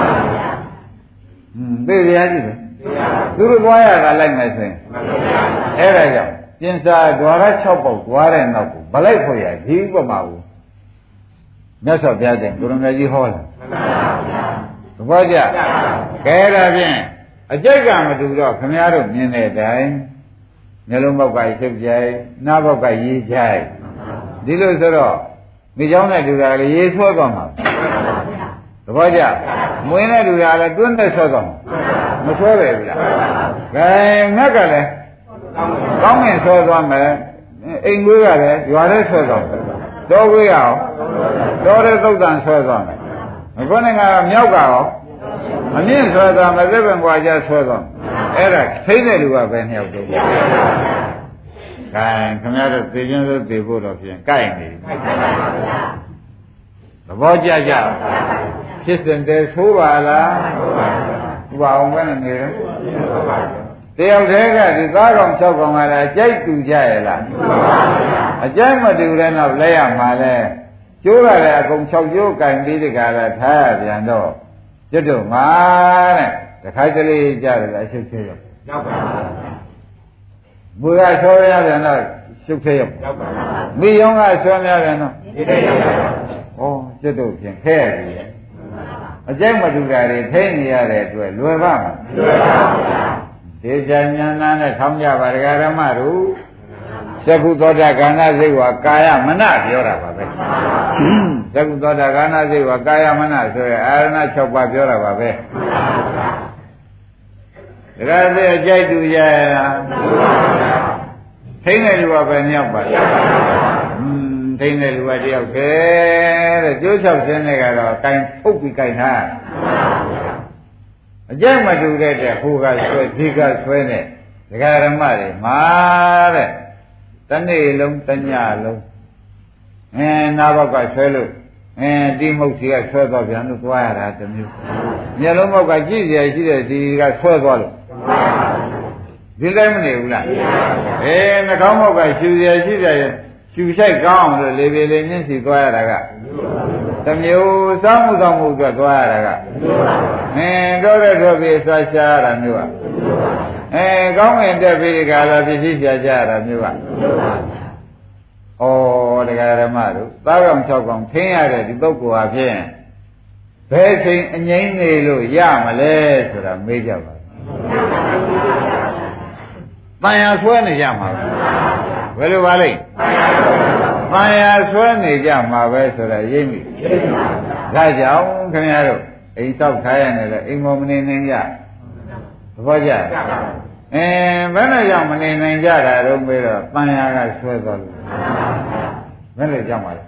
သိရရကြည့်ပဲသူတို့သွားရတာလိုက်မယ်ဆိုရင်အဲ့ဒါကြောင့်ပြင်စာဓွာရ6ပေါက်သွားတဲ့နောက်ကိုဗလိုက်ဖို့ရဒီဥပမာကိုမြတ်စွာဘုရားတဲ့ကိုရမကြီးဟောလာသဘောကျကဲဒါဖြင့်အကျိတ်ကမတူတော့ခမည်းတော်မြင်တဲ့အတိုင်းမျက်လုံးပေါက်ကရှုပ်ကြိုက်နားပေါက်ကရေးကြိုက်ဒီလိုဆိုတော့မိเจ้าနဲ့တူတာလေရေးဆွဲသွားမှာသဘောကျမွေးနဲ့တူတာလေတွန်းနဲ့ဆွဲသွားမှာမဆွဲပဲဘူးလားကဲငှက်ကလည်းကောင်းငင်ဆွဲသွားမယ်အိမ်ကွေးကလည်းရွာထဲဆွဲသွားမယ်တော်ကွေးရအောင်တော်တဲ့သုတ်တန်ဆွဲသွားမယ်ခုနကမြောက်ကရောအမြင့်ဆွဲသွားမယ်သက်ပင်ကွာကြဆွဲသွားအဲ့ဒါသိတဲ့လူကပဲနှစ်ယောက်တည်းကဲခင်ဗျားတို့သိချင်းစိုးသိဖို့တော့ဖြင့်ကြိုက်နေသဘောကျကြဖြစ်စဉ်တည်းသိုးပါလားဥပအောင်ပဲနေတယ်တယောက်တည်းကဒီသားကောင်၆ကောင်ကလည်းအကြိုက်တူကြရဲ့လားအကြိုက်မတူတဲ့နောက်လဲရမှာလဲကျိုးကလည်းအကုန်6ကျိုးကင်ပြီးဒီကရထားရပြန်တော့ကျွတ်တော့ငါတဲ့တခါတလေကြတယ်အရှုပ်သေးရောက်ပါဘူးဘုရားဆောရပြန်တော့ရှုပ်သေးရောက်ပါမိယောကဆောများပြန်တော့ဒီတဲ့ရောက်ပါဩကျွတ်တော့ပြင်ခဲပြီအကျိုက်မတူတာတွေထိနေရတဲ့အတွက်လွယ်ပါမလားလွယ်ပါဘူးဒေဇာဉာဏ်နဲ့ထောင်းကြပါဒကာဓမ္မတို့သက္ကုသောတာကာဏစိတ်ဝါကာယမနပြောတာပါပဲသက္ကုသောတာကာဏစိတ်ဝါကာယမနဆိုရအာရဏ6ပါးပြောတာပါပဲဒါကြတဲ့အကြိုက်တူရလားထိနေလူကပဲမြောက်ပါထိနေလူကတယောက်ပဲတဲ့ကျိုး6ဆင်းတွေကတော့ကင်ဖုတ်ပြီးကင်ထားအကြိုက်မတူတဲ့ဟိုကဆွဲဒီကဆွဲနဲ့ဒကာဓမ္မတွေမှာတဲ့တနေ့လုံးတညလုံးနားဘောက်ကဆွဲလို့ဒီမုတ်စီကဆွဲသွားပြန်လို့သွားရတာတမျိုးမျက်လုံးဘောက်ကကြည့်ရရှိတဲ့ဒီကဆွဲသွားလို့ဒီတိုင်းမနေဘူးလားနှာခေါင်းဘောက်ကရှူရရှိတဲ့ရှူဆိုင်ကောင်းအောင်လို့လေလေလေးညှင်းစီသွားရတာကတမျိုးစောင်းမှုဆောင်မှုအတွက်သွားရတာကတော့တဲ့တော့ပြီးဆွာရှားရတာမျိုးကကောင်းငင်တက်ပြီးဒီကလာပြည့်စည်ကြကြရတာမျိုးကဩတရားဓမ္မတို့သားကောင်၆ကောင်ထင်းရတဲ့ဒီပုဂ္ဂိုလ်ဟာဖြင့်ဘယ်ချိန်အငြိမ့်နေလို့ရမလဲဆိုတာမေးကြပါတန်ရာဆွဲနေကြမှာဘယ်လိုပါလိမ့်တန်ရာဆွဲနေကြမှာပဲဆိုတာရိပ်မိဒါကြောင့်ခင်ဗျားတို့အိမ်တောက်ထားရနေလဲအိမ်မောမနေနိုင်ကြသဘောကျဘယ်နဲ့ကြောင့်မနေနိုင်ကြတာတော့ပြီးတော့တန်ရာကဆွဲသွားလို့ဘယ်နဲ့ကြောင့်ပါလဲ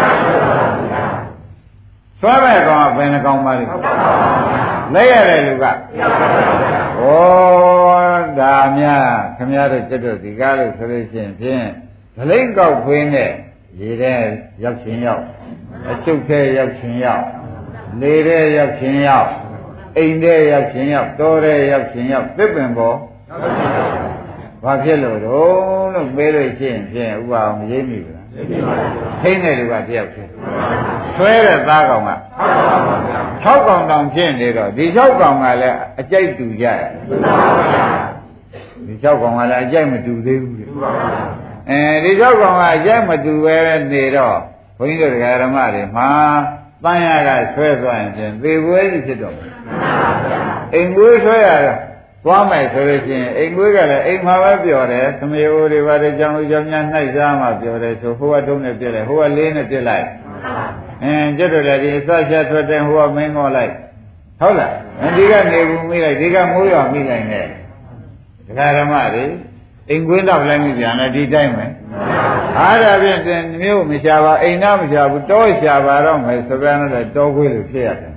ဆွဲမဲ့ကောင်ကဘယ်နှကောင်ပါလဲလက်ရတဲ့လူကဩဒါများခင်ဗျားတို့ကျွတ်တို့ဒီကားလို့ဆိုလို့ရှိရင်ဖြင့်ဒလိမ့်ကောက်ခွင်းနဲ့ရေထဲရောက်ချင်းရောက်အချုပ်ထဲရောက်ချင်းရောက်လေထဲရောက်ချင်းရောက်အိမ်ထဲရောက်ချင်းရောက်တောထဲရောက်ချင်းရောက်သစ်ပင်ပေါ်ဘာဖြစ်လို့လို့မေးလို့ရှိရင်ဖြင့်ဥပအောင်မရိပ်မိဘူးလားထိန်းတဲ့လူကတယောက်ချင်းဆွဲတဲ့သားကောင်က6ကောင်တောင်ဖြစ်နေတော့ဒီ6ကောင်ကလည်းအကြိုက်တူကြတယ်ဒီ6ကောင်ကလည်းအကြိုက်မတူသေးဘူးလေဒီ6ကောင်ကအကြိုက်မတူပဲနေတော့ဘုန်းကြီးတို့တရားဓမ္မတွေမှာတန်ရကဆွဲသွားရင်ဖြင့်သေပွဲကြီးဖြစ်တော့အိမ်ကွေးဆွဲရတော့သွားမယ်ဆိုလို့ရှိရင်အိမ်ကွေးကလည်းအိမ်မှာပဲပြောတယ်သမီးအိုတွေပါတယ်ကြောင်လူကြောင်များနှိုက်စားမှပြောတယ်ဆိုဟိုကတုံးနဲ့ပြစ်လိုက်ဟိုကလေးနဲ့ပြစ်လိုက်ကျွတ်တော်လည်းဒီအစချက်ထွက်တဲ့ဟိုကမင်းငေါ်လိုက်ဟုတ်လားဒီကနေဘူးမိလိုက်ဒီကမိုးရွာမိလိုက်နဲ့ဒကာဓမ္မတွေအိမ်ကွင်းတော့လည်းမိပြန်တယ်ဒီတိုင်းပဲအားဒါဖြင့်မျိုးမရှာပါအိမ်သားမရှာဘူးတောရှာပါတော့မယ်ဆိုပြန်တော့တောခွေးလို့ဖြစ်ရတယ်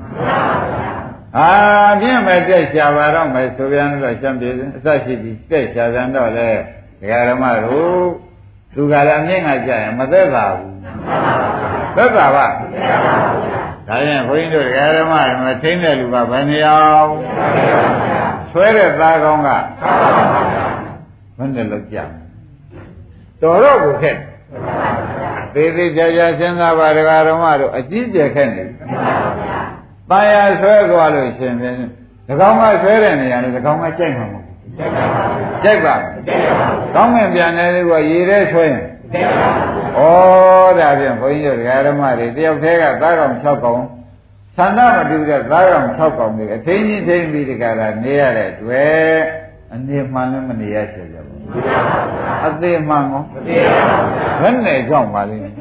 ပြင်းမဲ့တက်ရှာပါတော့မယ်ဆိုပြန်တော့ရှမ်းပြည်အစရှိပြီးတက်ရှာပြန်တော့လေဒကာဓမ္မတို့သူကလည်းအမြင့်ကကြရင်မသက်သာဘူးသက်သာပါဒါရင်ဘုန်းကြီးတို့ဒကာဓမ္မတွေမထိန်းတဲ့လူကဘယ်နေအောင်ဆွဲတဲ့သားကောင်းကဘယ်နဲ့လောက်ကြတော်တော့ကိုခက်သေးသေးချာချာစဉ်းစားပါဒကာဓမ္မတို့အကြီးကျယ်ခက်နေတန်ရာဆွဲသွားလို့ရှင်ဖြင့်ဒကောင်ကဆွဲတဲ့နေရာနဲ့ဒကောင်ကကြိုက်မှာမဟုတ်ဘူးကြိုက်ပါကောင်းငင်ပြန်တယ်လို့ကရေထဲဆွဲရင်ဒါဖြင့်ဘုန်းကြီးတို့ဒကာဓမ္မတွေတယောက်တည်းကသားကောင်6ကောင်သန္တာမတူတဲ့သားကောင်6ကောင်တွေအထင်းကြီးထိန်းပြီးဒီကလာနေရတဲ့တွေ့အနေမှန်လည်းမနေရချင်ကြဘူးအသေးမှန်ကောဘယ်နဲ့ကြောင့်ပါလိမ့်မယ်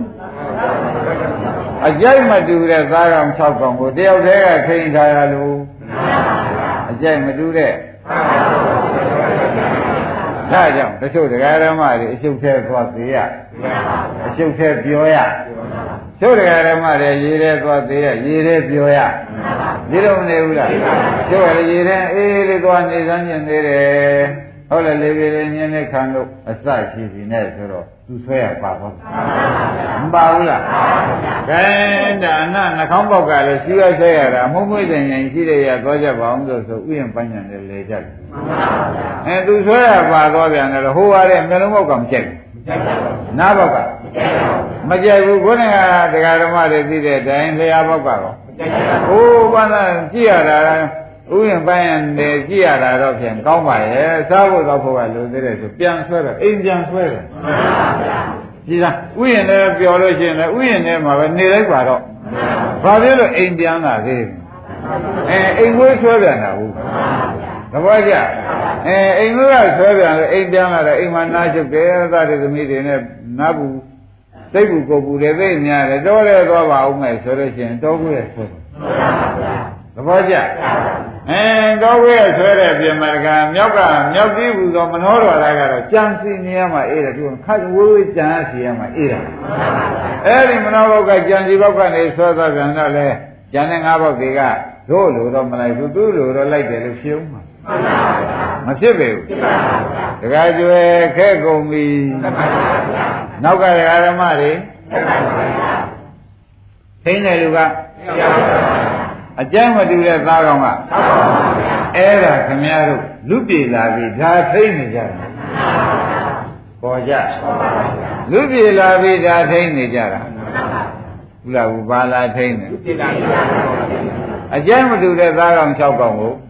အကြိုက်မတူတဲ့သားကောင်6ကောင်ကိုတယောက်တည်းကထိန်းထားရလို့အကြိုက်မတူတဲ့ဒါကြောင့်တချို့ဒကာဓမ္မတွေအရှုပ်သေးသွားသေးရအရှုပ်သေးပြောရတို့ဒကာဓမ္မတွေရေထဲသွားသေးရရေထဲပြောရဒီလိုမနေဘူးလားတို့လည်းရေထဲအေးလေးသွားနေစမ်းကျင်သေးတယ်ဟုတ်လေလေပြေလေးမြင်းနဲ့ခံလို့အစရှိစီနဲ့ဆိုတော့သူဆွဲရပါတော့မပါဘူးလားကဲဒါနှခေါင်းပေါက်ကလည်းရှိရဆွဲရတာအမှုမွေးတဲ့ရင်ရှိတဲ့ရသွားကြပါအောင်ဆိုဥယျာဉ်ပန်းညံနဲ့လေကြတယ်သူဆွဲရပါတော့ပြန်တယ်ဟိုပါတဲ့မျိုးလုံးပေါက်ကမကြိုက်ဘူးနားပေါက်ကမကြိုက်ဘူးခေါင်းကဒကာဓမ္မတွေသိတဲ့အတိုင်းလျှာပေါက်ကတော့ဟိုးဘာသာကြည့်ရတာဥယျာဉ်ပန်းရနေကြည့်ရတာတော့ဖြင့်ကောင်းပါရဲ့စားဖို့တော့ဖို့ကလိုသေးတယ်ဆိုပြန်ဆွဲတော့အိမ်ပြန်ဆွဲတယ်ကြည်လားဥယျာဉ်လည်းပျော်လို့ရှိရင်လည်းဥယျာဉ်ထဲမှာပဲနေလိုက်ပါတော့ဘာဖြစ်လို့အိမ်ပြန်လာသေးအိမ်ဝေးဆွဲပြန်တာဟုတ်သဘောကျအိမ်ဝေးကဆွဲပြန်လို့အိမ်ပြန်လာတော့အိမ်မှာနားချုပ်တယ်သားတွေသမီးတွေနဲ့နားဘူးစိတ်ဘူးကိုယ်ဘူးတွေသိများတယ်တော်တယ်သွားပါဦးမယ်ဆိုလို့ရှိရင်တော်ကိုရဆွဲသဘောကျတော်ကိုရဆွဲတဲ့ပြင်မှာကမြောက်ပြီးဘူးသောမနှောတော်တာကတော့ကြံစီနေရမှာအေးတယ်သူခတ်ဝေးဝေးကြံစီရမှာအေးတယ်အဲ့ဒီမနှောဘောက်ကကြံစီဘောက်ကနေဆွဲသွားပြန်တော့လေကြံတဲ့၅ဘောက်တွေကတို့လိုတော့မလိုက်ဘူးသူ့လိုတော့လိုက်တယ်လို့ဖြုံးမှာမဖြစ်ပေဘူးတခါကျွဲခဲကုန်ပြီနောက်ကဒကာဓမ္မတွေထိန်းတယ်လူကအကျမ်းမတူတဲ့သားကောင်ကအဲ့ဒါခင်ဗျားတို့လူပြေလာပြီဒါထိန်းနေကြတယ်ပေါ်ကြလူပြေလာပြီဒါထိန်းနေကြတာဘူးလားဘူးဘာလာထိန်းနေအကျမ်းမတူတဲ့သားကောင်6ကောင်ကို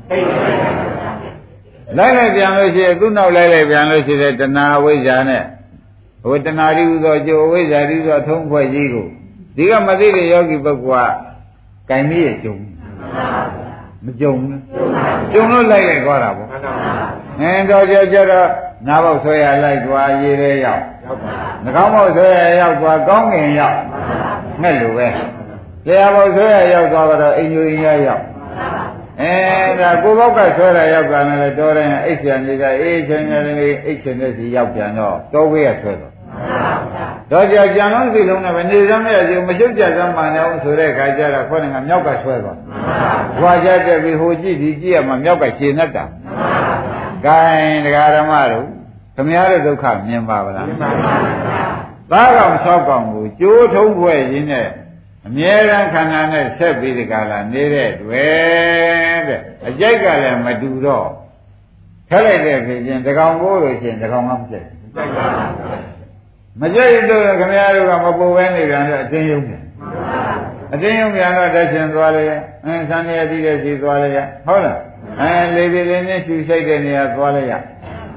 လိုက်ပြန်လို့ရှိရင်သူ့နောက်လိုက်ပြန်လို့ရှိတဲ့တဏှာဝိဇ္ဇာနဲ့ဝေတနာရိဥသောအကျိုးဝိဇ္ဇာရိဥသောထုံးဖွဲ့ကြီးကိုဒီကမသိတဲ့ယောဂီပုဂ္ဂိုလ်ကဂိုင်မိရဲ့ကြုံမကြုံဘူးကြုံလို့လိုက်သွားတာပေါ့တော့ကြတော့နားပေါက်ဆွဲရလိုက်သွားရေးတဲ့ရောက်နှာခေါင်းပေါက်ဆွဲရရောက်သွားကောင်းငင်ရောက်ငှက်လိုပဲလျှာပေါက်ဆွဲရရောက်သွားတော့အိမ်ညိုအိမ်ရရောက်ဒါကိုဘောက်ကဆွဲရရောက်ပြန်တယ်တော်တယ်အိတ်ဆံကြီးကအေးချင်းချင်းအိတ်ချင်းနဲ့စီရောက်ပြန်တော့တော်ဝေးရဆွဲတော့ကြံလုံးစီလုံးနဲ့ပဲနေစမ်းမရစီမရှုပ်ကြစမ်းမှန်အောင်ဆိုတဲ့ခါကျတော့ခေါင်းကမြောက်ကဆွဲသွားဘွာကြတဲ့ပြီးဟိုကြည့်ဒီကြည့်ရမှာမြောက်ကရှင်းနေတာဂိုင်းတရားဓမ္မတို့ခမည်းတော်ဒုက္ခမြင်ပါဗလားမြင်ပါပါဘုရားသားကောင်၆ကောင်ကိုကြိုးထုံးဖွဲ့ရင်းနဲ့အမြဲတမ်းခန္ဓာနဲ့ဆက်ပြီးဒီကလာနေတဲ့တွေ့တဲ့အကြိုက်ကလည်းမတူတော့ထက်လိုက်တဲ့ဖြစ်ချင်းတကောင်ကိုလို့ရှိရင်တကောင်မှမကြိုက်မကြိုက်လို့ခင်ဗျားတို့ကမပူပဲနေပြန်တော့အတင်းယုံပြန်အတင်းယုံပြန်တော့တက်ရှင်သွားလေဆန်းရည်တည်တဲ့စီသွားလေဟုတ်လားလေပြေလေးနဲ့ရှူရှိုက်တဲ့နေရာသွားလေရ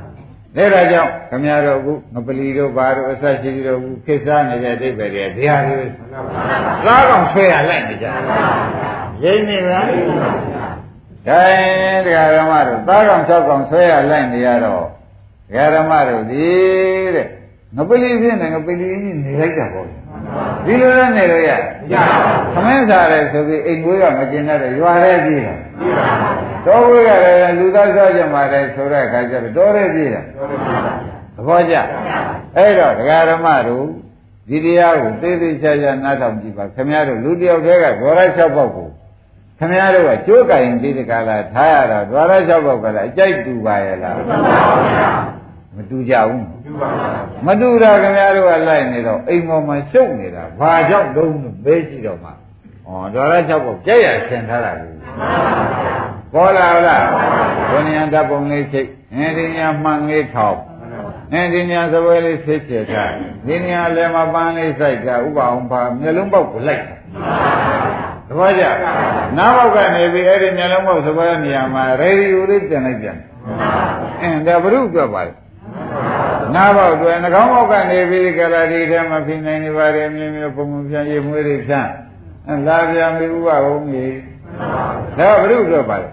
ဒါကြောင့်ခမရတို့အခုငပလီတို့ဘာတို့အဆက်ရှိတို့အခုခေတ်စားနေတဲ့အိဗယ်တွေတရားတွေသားကောင်ဆွဲရလိုက်နေကြရင်းနေပါဒါတရားဓမ္မတို့သားကောင်၆ကောင်ဆွဲရလိုက်နေရတော့တရားဓမ္မတို့ဒီတဲ့ငပလီဖြစ်နေငပလီကြီးနေလိုက်တာပေါ့ဒီလိုလည်းနေလို့ရသမင်းစားတယ်ဆိုပြီးအိမ်ကိုကမကျင်တဲ့ရွာထဲပြေးတာတော်ဝေးကလည်းလူသားစားကြမှာတယ်ဆိုတဲ့အခါကျတော့တော်ရဲပြေးတာသဘောကျအဲ့တော့ဒကာဓမ္မတို့ဒီတရားကိုသေးသေးချာချာနားထောင်ကြည့်ပါခင်ဗျားတို့လူတယောက်တည်းကဒွါရ၆ပေါက်ကိုခင်ဗျားတို့ကကြိုးကင်ပြီးဒီကလာထားရတော့ဒွါရ၆ပေါက်ကလည်းအကြိုက်တူပါရဲ့လားမတူကြဘူးမတူတာခင်ဗျားတို့ကလိုက်နေတော့အိမ်ပေါ်မှာရှုပ်နေတာဘာကြောင့်တုံးလို့မေးကြည့်တော့မှဩဒွါရ၆ပေါက်ကြက်ရဆင်ထားတာကိုပေါ်လာလားဘုန်းညာဓာတ်ပုံလေးချိတ်ဒီညာမှန်လေးထောက်ဒီညာသပွဲလေးဆေးချေထားဒီညာလည်းမပန်းလေးစိုက်တာဥပအောင်ပါမျက်လုံးပေါက်ကိုလိုက်သဘောကျနားပေါက်ကနေပြီးအဲ့ဒီမျက်လုံးပေါက်သပွဲနေရာမှာရေဒီယိုလေးတင်လိုက်ပြန်ဒါဘုရုအတွက်ပါလေနားပေါက်တွေနှာခေါင်းပေါက်ကနေပြီးကြလာဒီထဲမှာဖိနိုင်နေပါတယ်မြင်းမျိုးပုံပုံပြန်ရေမွေးတွေဖြန်းလာပြန်ပြီဥပအောင်ကြီးဒါဘုရုအတွက်ပါ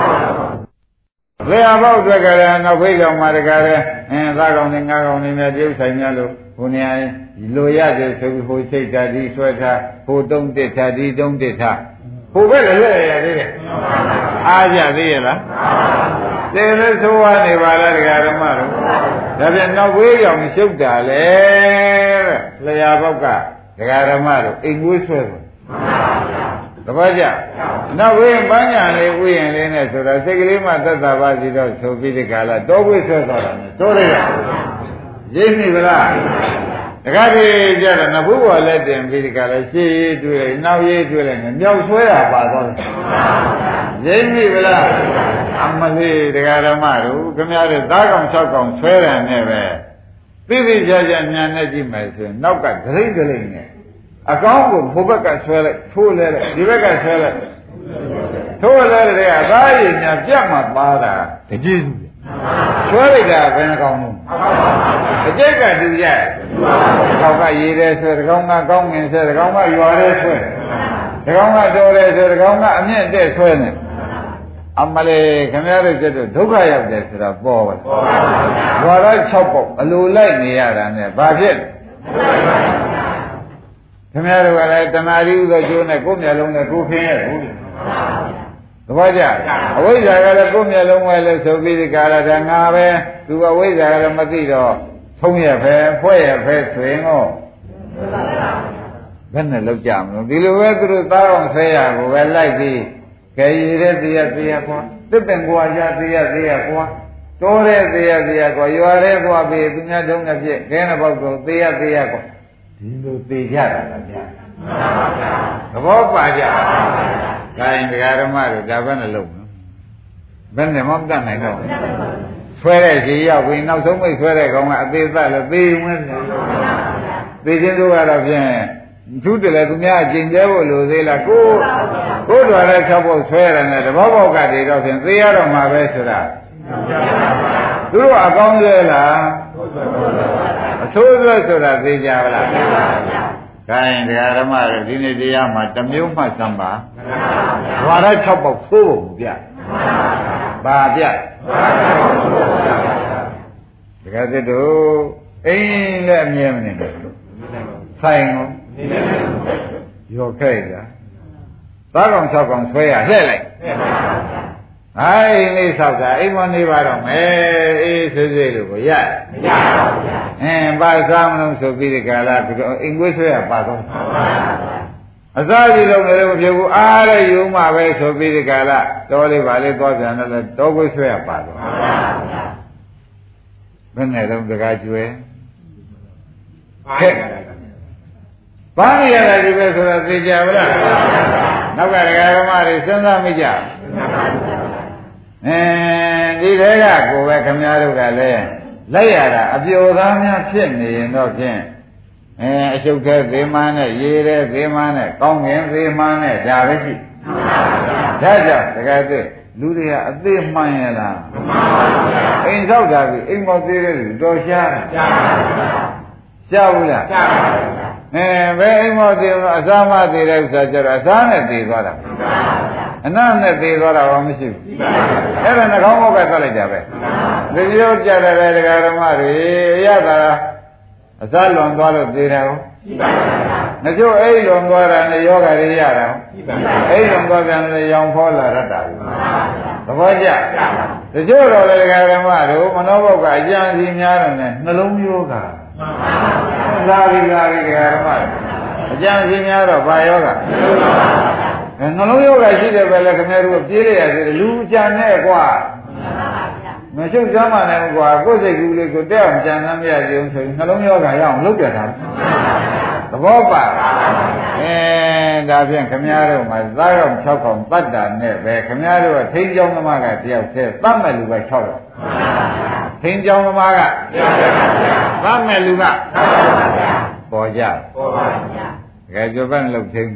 လေလေအပေါက်တွေကလည်းနောက်ဖိတ်ကောင်မှာတကားလဲသားကောင်တွေငါးကောင်တွေနဲ့တရုပ်ဆိုင်များလို့ဘုန်းကြီးလိုရတယ်ဆိုပြီးဟိုချိတ်တာဒီဆွဲထားဟိုတုံးတစ်ထားဒီတုံးတစ်ထားဟိုဘက်လည်းရသေးတယ်အားကြသေးရဲ့လားတယ်လည်းသိုးရနေပါလားဒကာဓမ္မတို့ဒါပြန်နောက်ဝေးကောင်ရှုပ်တာလေတဲ့လျာပေါက်ကဒကာဓမ္မတို့အိမ်ဝေးဆွဲတယ်သဘောကျနောက်ဝိပန်းညာလေးဥယျာဉ်လေးနဲ့ဆိုတော့စိတ်ကလေးမှသက်သာပါစီတော့ဆိုပြီးဒီကလာတောဝိဆွဲသွားတာနဲ့တိုးလိုက်ရရင်းနေဗလားတခါတည်းကြတော့နဘူးဘော်လက်တင်ပြီးဒီကလာရှေ့ရေးတွေ့လိုက်နောက်ရေးတွေ့လိုက်နဲ့မြောက်ဆွဲတာပါသွားတယ်ရင်းနေဗလားအမလေးတရားဓမ္မတို့ခင်ဗျားတို့သားကောင်၆ကောင်ဆွဲတယ်နဲ့ပဲသိသိကြကြညာနဲ့ကြည့်မယ်ဆိုရင်နောက်ကဒရိတ်ဒလိမ့်နဲ့အကောင်းကိုဘုဘက်ကဆွဲလိုက်ထိုးလဲလိုက်ဒီဘက်ကဆွဲလိုက်ထိုးလဲတဲ့အသားရည်ညာပြတ်မှပါတာတကြည်စုဆွဲလိုက်တာဘယ်နှကောင်လုံးအကျက်ကတူကြကောက်ကရေးတယ်ဆိုတကောင်ကကောင်းငင်ဆွဲတကောင်ကရွာတယ်ဆွဲတကောင်ကတော်တယ်ဆိုတကောင်ကအမြင့်တက်ဆွဲနေအမလေးခင်ဗျားတို့ကျတော့ဒုက္ခရောက်တယ်ဆိုတာပေါ်ပါဘွာရ6ပေါက်အလိုလိုက်နေရတာနဲ့ဘာဖြစ်ခင်ဗျားတို့ကလည်းတဏှာကြီးဥသောကျိုးနဲ့ကိုယ်မျက်လုံးနဲ့ကိုယ်ခင်းရဲ့ဘူးသဘောကျအဝိဇ္ဇာကလည်းကိုယ်မျက်လုံးဝဲလို့ဆိုပြီးဒီကာလတငါပဲသူအဝိဇ္ဇာကလည်းမသိတော့ထုံးရဖဲဖွဲ့ရဖဲဆိုရင်တော့ဘယ်နဲ့လောက်ကြမလို့ဒီလိုပဲသူတို့သားအောင်ဆဲရကိုပဲလိုက်ပြီးခဲရည်တဲ့တရားကွာတစ်ပင်ကွာကြတရားကွာတိုးတဲ့တရားကွာရွာတဲ့ကွာပြီးသူများတုံးနဲ့ပြည့်ခဲနဲ့ပေါက်တော့တရားကွာဒီလိုသိကြတာလားဗျာသဘောပါကြဒါရင်တရားဓမ္မတို့ဒါဘယ်နဲ့လုပ်မလဲဘယ်နဲ့မှမတတ်နိုင်တော့ဆွဲတဲ့ခြေရောက်ပြီးနောက်ဆုံးမိတ်ဆွဲတဲ့ကောင်ကအသေးသက်လို့သေးဝင်တယ်သေခြင်းတို့ကတော့ဖြင့်သူတည်းလည်းသူများကျင်ကျဲဖို့လိုသေးလားကိုယ်တော်လည်း၆ဖို့ဆွဲရတယ်နဲ့တဘောပေါက်ကတည်းတော့ဖြင့်သေရတော့မှာပဲဆိုတာသူတို့အကောင်းသေးလားအဆိုးသွက်ဆိုတာသိကြပါလားသိပါဗျာဒါရင်တရားဓမ္မတွေဒီနေ့တရားမှာတစ်မျိုးမှစမ်းပါဘွာရ6ပေါက်သိုးဖို့ဗျဘာဗျတကယ်သစ်တို့အိမ်လည်းအမြဲမနေဘူးဆိုင်ရောခဲ့ကြသားကောင်6ကောင်ဆွဲရလှည့်လိုက်ဟိုင်းလေးဆောက်တာအိမ်မနေပါတော့မယ်အေးဆွေးဆွေးလို့ကိုရမရပါဘူးဗျာပါစားမလို့ဆိုပြီးဒီကလာအိမ်ကွေးဆွဲရပါတော့အစားကြီးလုံးလည်းမဖြစ်ဘူးအားရယူမှပဲဆိုပြီးဒီကလာတော်လေးပါလေးသွားပြန်တယ်တော်ကွေးဆွဲရပါတော့ဘယ်နဲ့တော့တကားကျွဲပါရရတာဒီပဲဆိုတာသိကြပါလားနောက်ကဒကာဓမ္မတွေစဉ်းစားမိကြဒီထဲကကိုပဲခမည်းတော်ကလည်းလိုက်ရတာအပျော်သားများဖြစ်နေရင်တော့ဖြင့်အရှုပ်သေးသေးမှန်းနဲ့ရေးတဲ့သေးမှန်းနဲ့ကောင်းငင်သေးမှန်းနဲ့ဒါပဲရှိဒါကြောင့်တကယ်သိလူတွေကအသေးမှန်ရလားအိမ်ဆောက်တာပြီအိမ်မောသေးတယ်တော်ရှားရှားဘူးလားဘယ်အိမ်မောသေးလို့အစားမသေးတဲ့ဥစ္စာကျတော့အစားနဲ့သေးသွားတာအနနဲ့သေးသွားတာဘာမရှိဘူးအဲ့ဒါနှာခေါင်းဘောက်ကသတ်လိုက်တာပဲဒီလိုကြတယ်ပဲဒကာဓမ္မတွေရတာအစားလွန်သွားလို့သေးတယ်ဟုတ်မကျိုးအဲ့လွန်သွားတာနဲ့ယောဂတွေရတာအဲ့လွန်သွားပြန်လည်းရောင်ဖောလာတတ်တာသဘောကျတချို့တော့လေဒကာဓမ္မတို့မနောဘောက်ကအကြံစီများတယ်နဲ့နှလုံးယောဂလာပြီဒကာဓမ္မအကြံစီများတော့ဘာယောဂနှလုံးယောဂရှိတယ်ပဲလေခင်ဗျားတို့ပြေးလိုက်ရသေးတယ်လူကြံနဲ့ကွာမရှုပ်ကြမ်းပါနဲ့ကွာကိုယ်စိတ်ကူးလေးကိုတက်အောင်ကြံသမ်းမရကြအောင်ဆိုရင်နှလုံးယောဂရအောင်လုပ်ပြတာသဘောပါဒါဖြင့်ခမည်းတော်မှာသားကောင်6ကောင်တတ်တာနဲ့ပဲခမည်းတော်ကထိန်းကျောင်းသမားကတယောက်တည်းတတ်မဲ့လူပဲ6တော့ထိန်းကျောင်းသမားကတတ်မဲ့လူကပေါ်ကြပေါ်ပါဗျာတကယ်ကြွပန်းလို့ထိန်း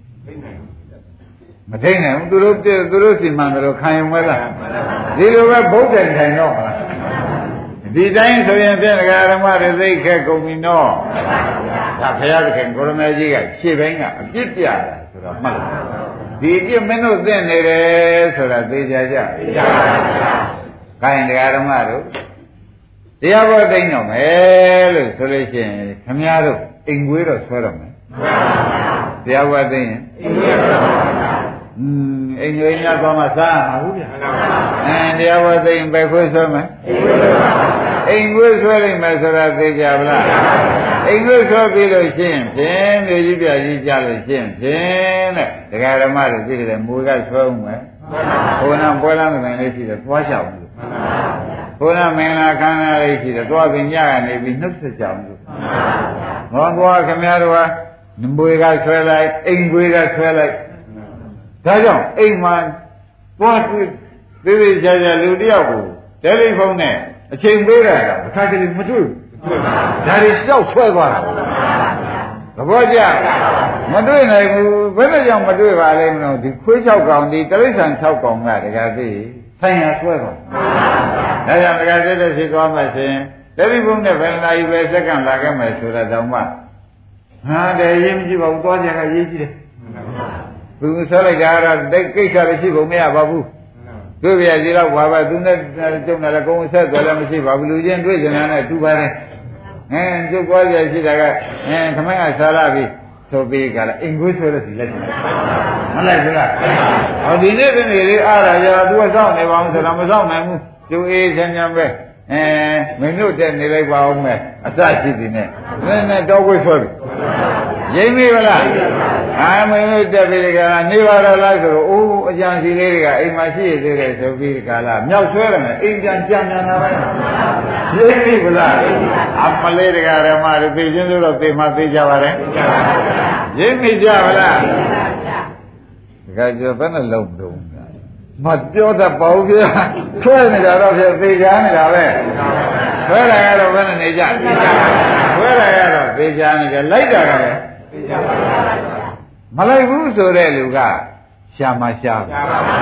မထိန်းနိုင်ဘူးသူတို့စီမံတယ်လို့ခံရုံပဲလားဒီလိုပဲဘုဒ္ဓံထိုင်တော့မလားဒီတိုင်းဆိုရင်ပြန်ဒကာဓမ္မတွေသိခက်ကုန်ပြီနော်ဒါဘုရားသခင်ကိုရမေကြီးကရှေ့ဘင်းကအပြစ်ပြတာဆိုတော့မှတ်လို့ဒီအပြစ်မင်းတို့သိနေတယ်ဆိုတာသိကြကြသိကြပါဗျာခိုင်းဒကာဓမ္မတို့တရားဘောသိတော့မယ်လို့ဆိုလို့ရှိရင်ခမည်းတော်အိမ်ကွေးတော့ဆွဲတော့မယ်တရားဘောသိရင်အိမ်ကွေးတော့အိမ်ကြီးများသွားမှစားမှာဘူးဗျာတရားဘောသိရင်ပဲခွေးဆွဲမယ်အိမ်ကွေးဆွဲလိုက်မယ်ဆိုတာသိကြပါလားအိမ်ကွေးဆွဲပြီးလို့ရှိရင်ဖြင့်မျိုးကြီးပြကြီးကြလို့ရှိရင်ဖြင့်တဲ့ဒကာဓမ္မတွေသိတယ်မူကဆွဲဦးမယ်ဘုရားပွဲလမ်းမင်လေးရှိတယ်သွားချောင်းလို့ဘုရားမင်္ဂလာခမ်းနားလေးရှိတယ်သွားပြီးညကနေပြီးနှုတ်ဆက်ကြအောင်လို့ဟောသွားခင်ဗျားတို့ကမွေကဆွဲလိုက်အိမ်ကွေးကဆွဲလိုက်ဒါကြောင့်အိမ်မှာသွားတွေ့သေးသေးချာချာလူတယောက်ကိုတယ်လီဖုန်းနဲ့အချိန်ပေးတာကအခါတည်းမတွေ့ဘူးဒါတွေရှောက်ဆွဲသွားတာသဘောကျမတွေ့နိုင်ဘူးဘယ်နဲ့ကြောင့်မတွေ့ပါလဲမလို့ဒီခွေး6ကောင်ဒီတိရစ္ဆာန်6ကောင်ကတကယ်သိဆိုင်ရဆွဲသွားဒါကြောင့်တကယ်သိတဲ့ရှိသွားမှဆိုရင်တယ်လီဖုန်းနဲ့ဘယ်နာရီပဲစက္ကန့်လာခဲ့မယ်ဆိုတာတောင်မှဟာတယ်ရေးမကြည့်ပါဘူးသွားကြကရေးကြည့်တယ်သူဆွဲလိုက်တာကတော့ကိစ္စလည်းရှိကုန်မရပါဘူးတွေ့ပြကြည့်တော့ဘာပဲသူနဲ့ကျုံတယ်လည်းကုန်းဆက်တယ်လည်းမရှိပါဘူးလူချင်းတွေ့ကြတယ်နဲ့တူပါတယ်ကျုပ်သွားကြရှိတာကခမင်းကစားလာပြီဆိုပြီးကလည်းအင်္ဂွေးဆွဲလို့ဒီလိုက်မလိုက်ဘူးလားဟောဒီနေ့တနေ့လေးအားရရသူကစောင့်နေပါအောင်ဆိုတော့မစောင့်နိုင်ဘူးကျုပ်အေးချမ်းချမ်းပဲမင်းတို့တက်နေလိုက်ပါအောင်မယ်အစရှိသည်နဲ့နဲ့တော့ခွေးဆွဲပြီရိမ့်မိဗလားမင်းတို့တက်ပြီးဒီကလာနေပါတော့လားဆိုတော့အိုးအကြံစီလေးတွေကအိမ်မှာရှိသေးတယ်ဆိုပြီးဒီကလာမြောက်ဆွဲတယ်အိမ်ပြန်ကြံနေတာပဲရိမ့်မိဗလားအမလေးတွေကဓမ္မတွေသိချင်းလို့တော့သိမှသိကြပါလေရိမ့်မိကြပါလားဒီကကြောဘယ်နဲ့လုံးတော့မပြောတတ်ပါဘူးဗျာဆွဲနေတာတော့ဖြင့်သိကြနေတာပဲဆွဲတာကတော့ဘယ်နဲ့နေကြဆွဲတာကတော့သိကြနေကြလိုက်တာကလည်းမလိုက်ဘူးဆိုတဲ့လူကရှာမရှာဘူး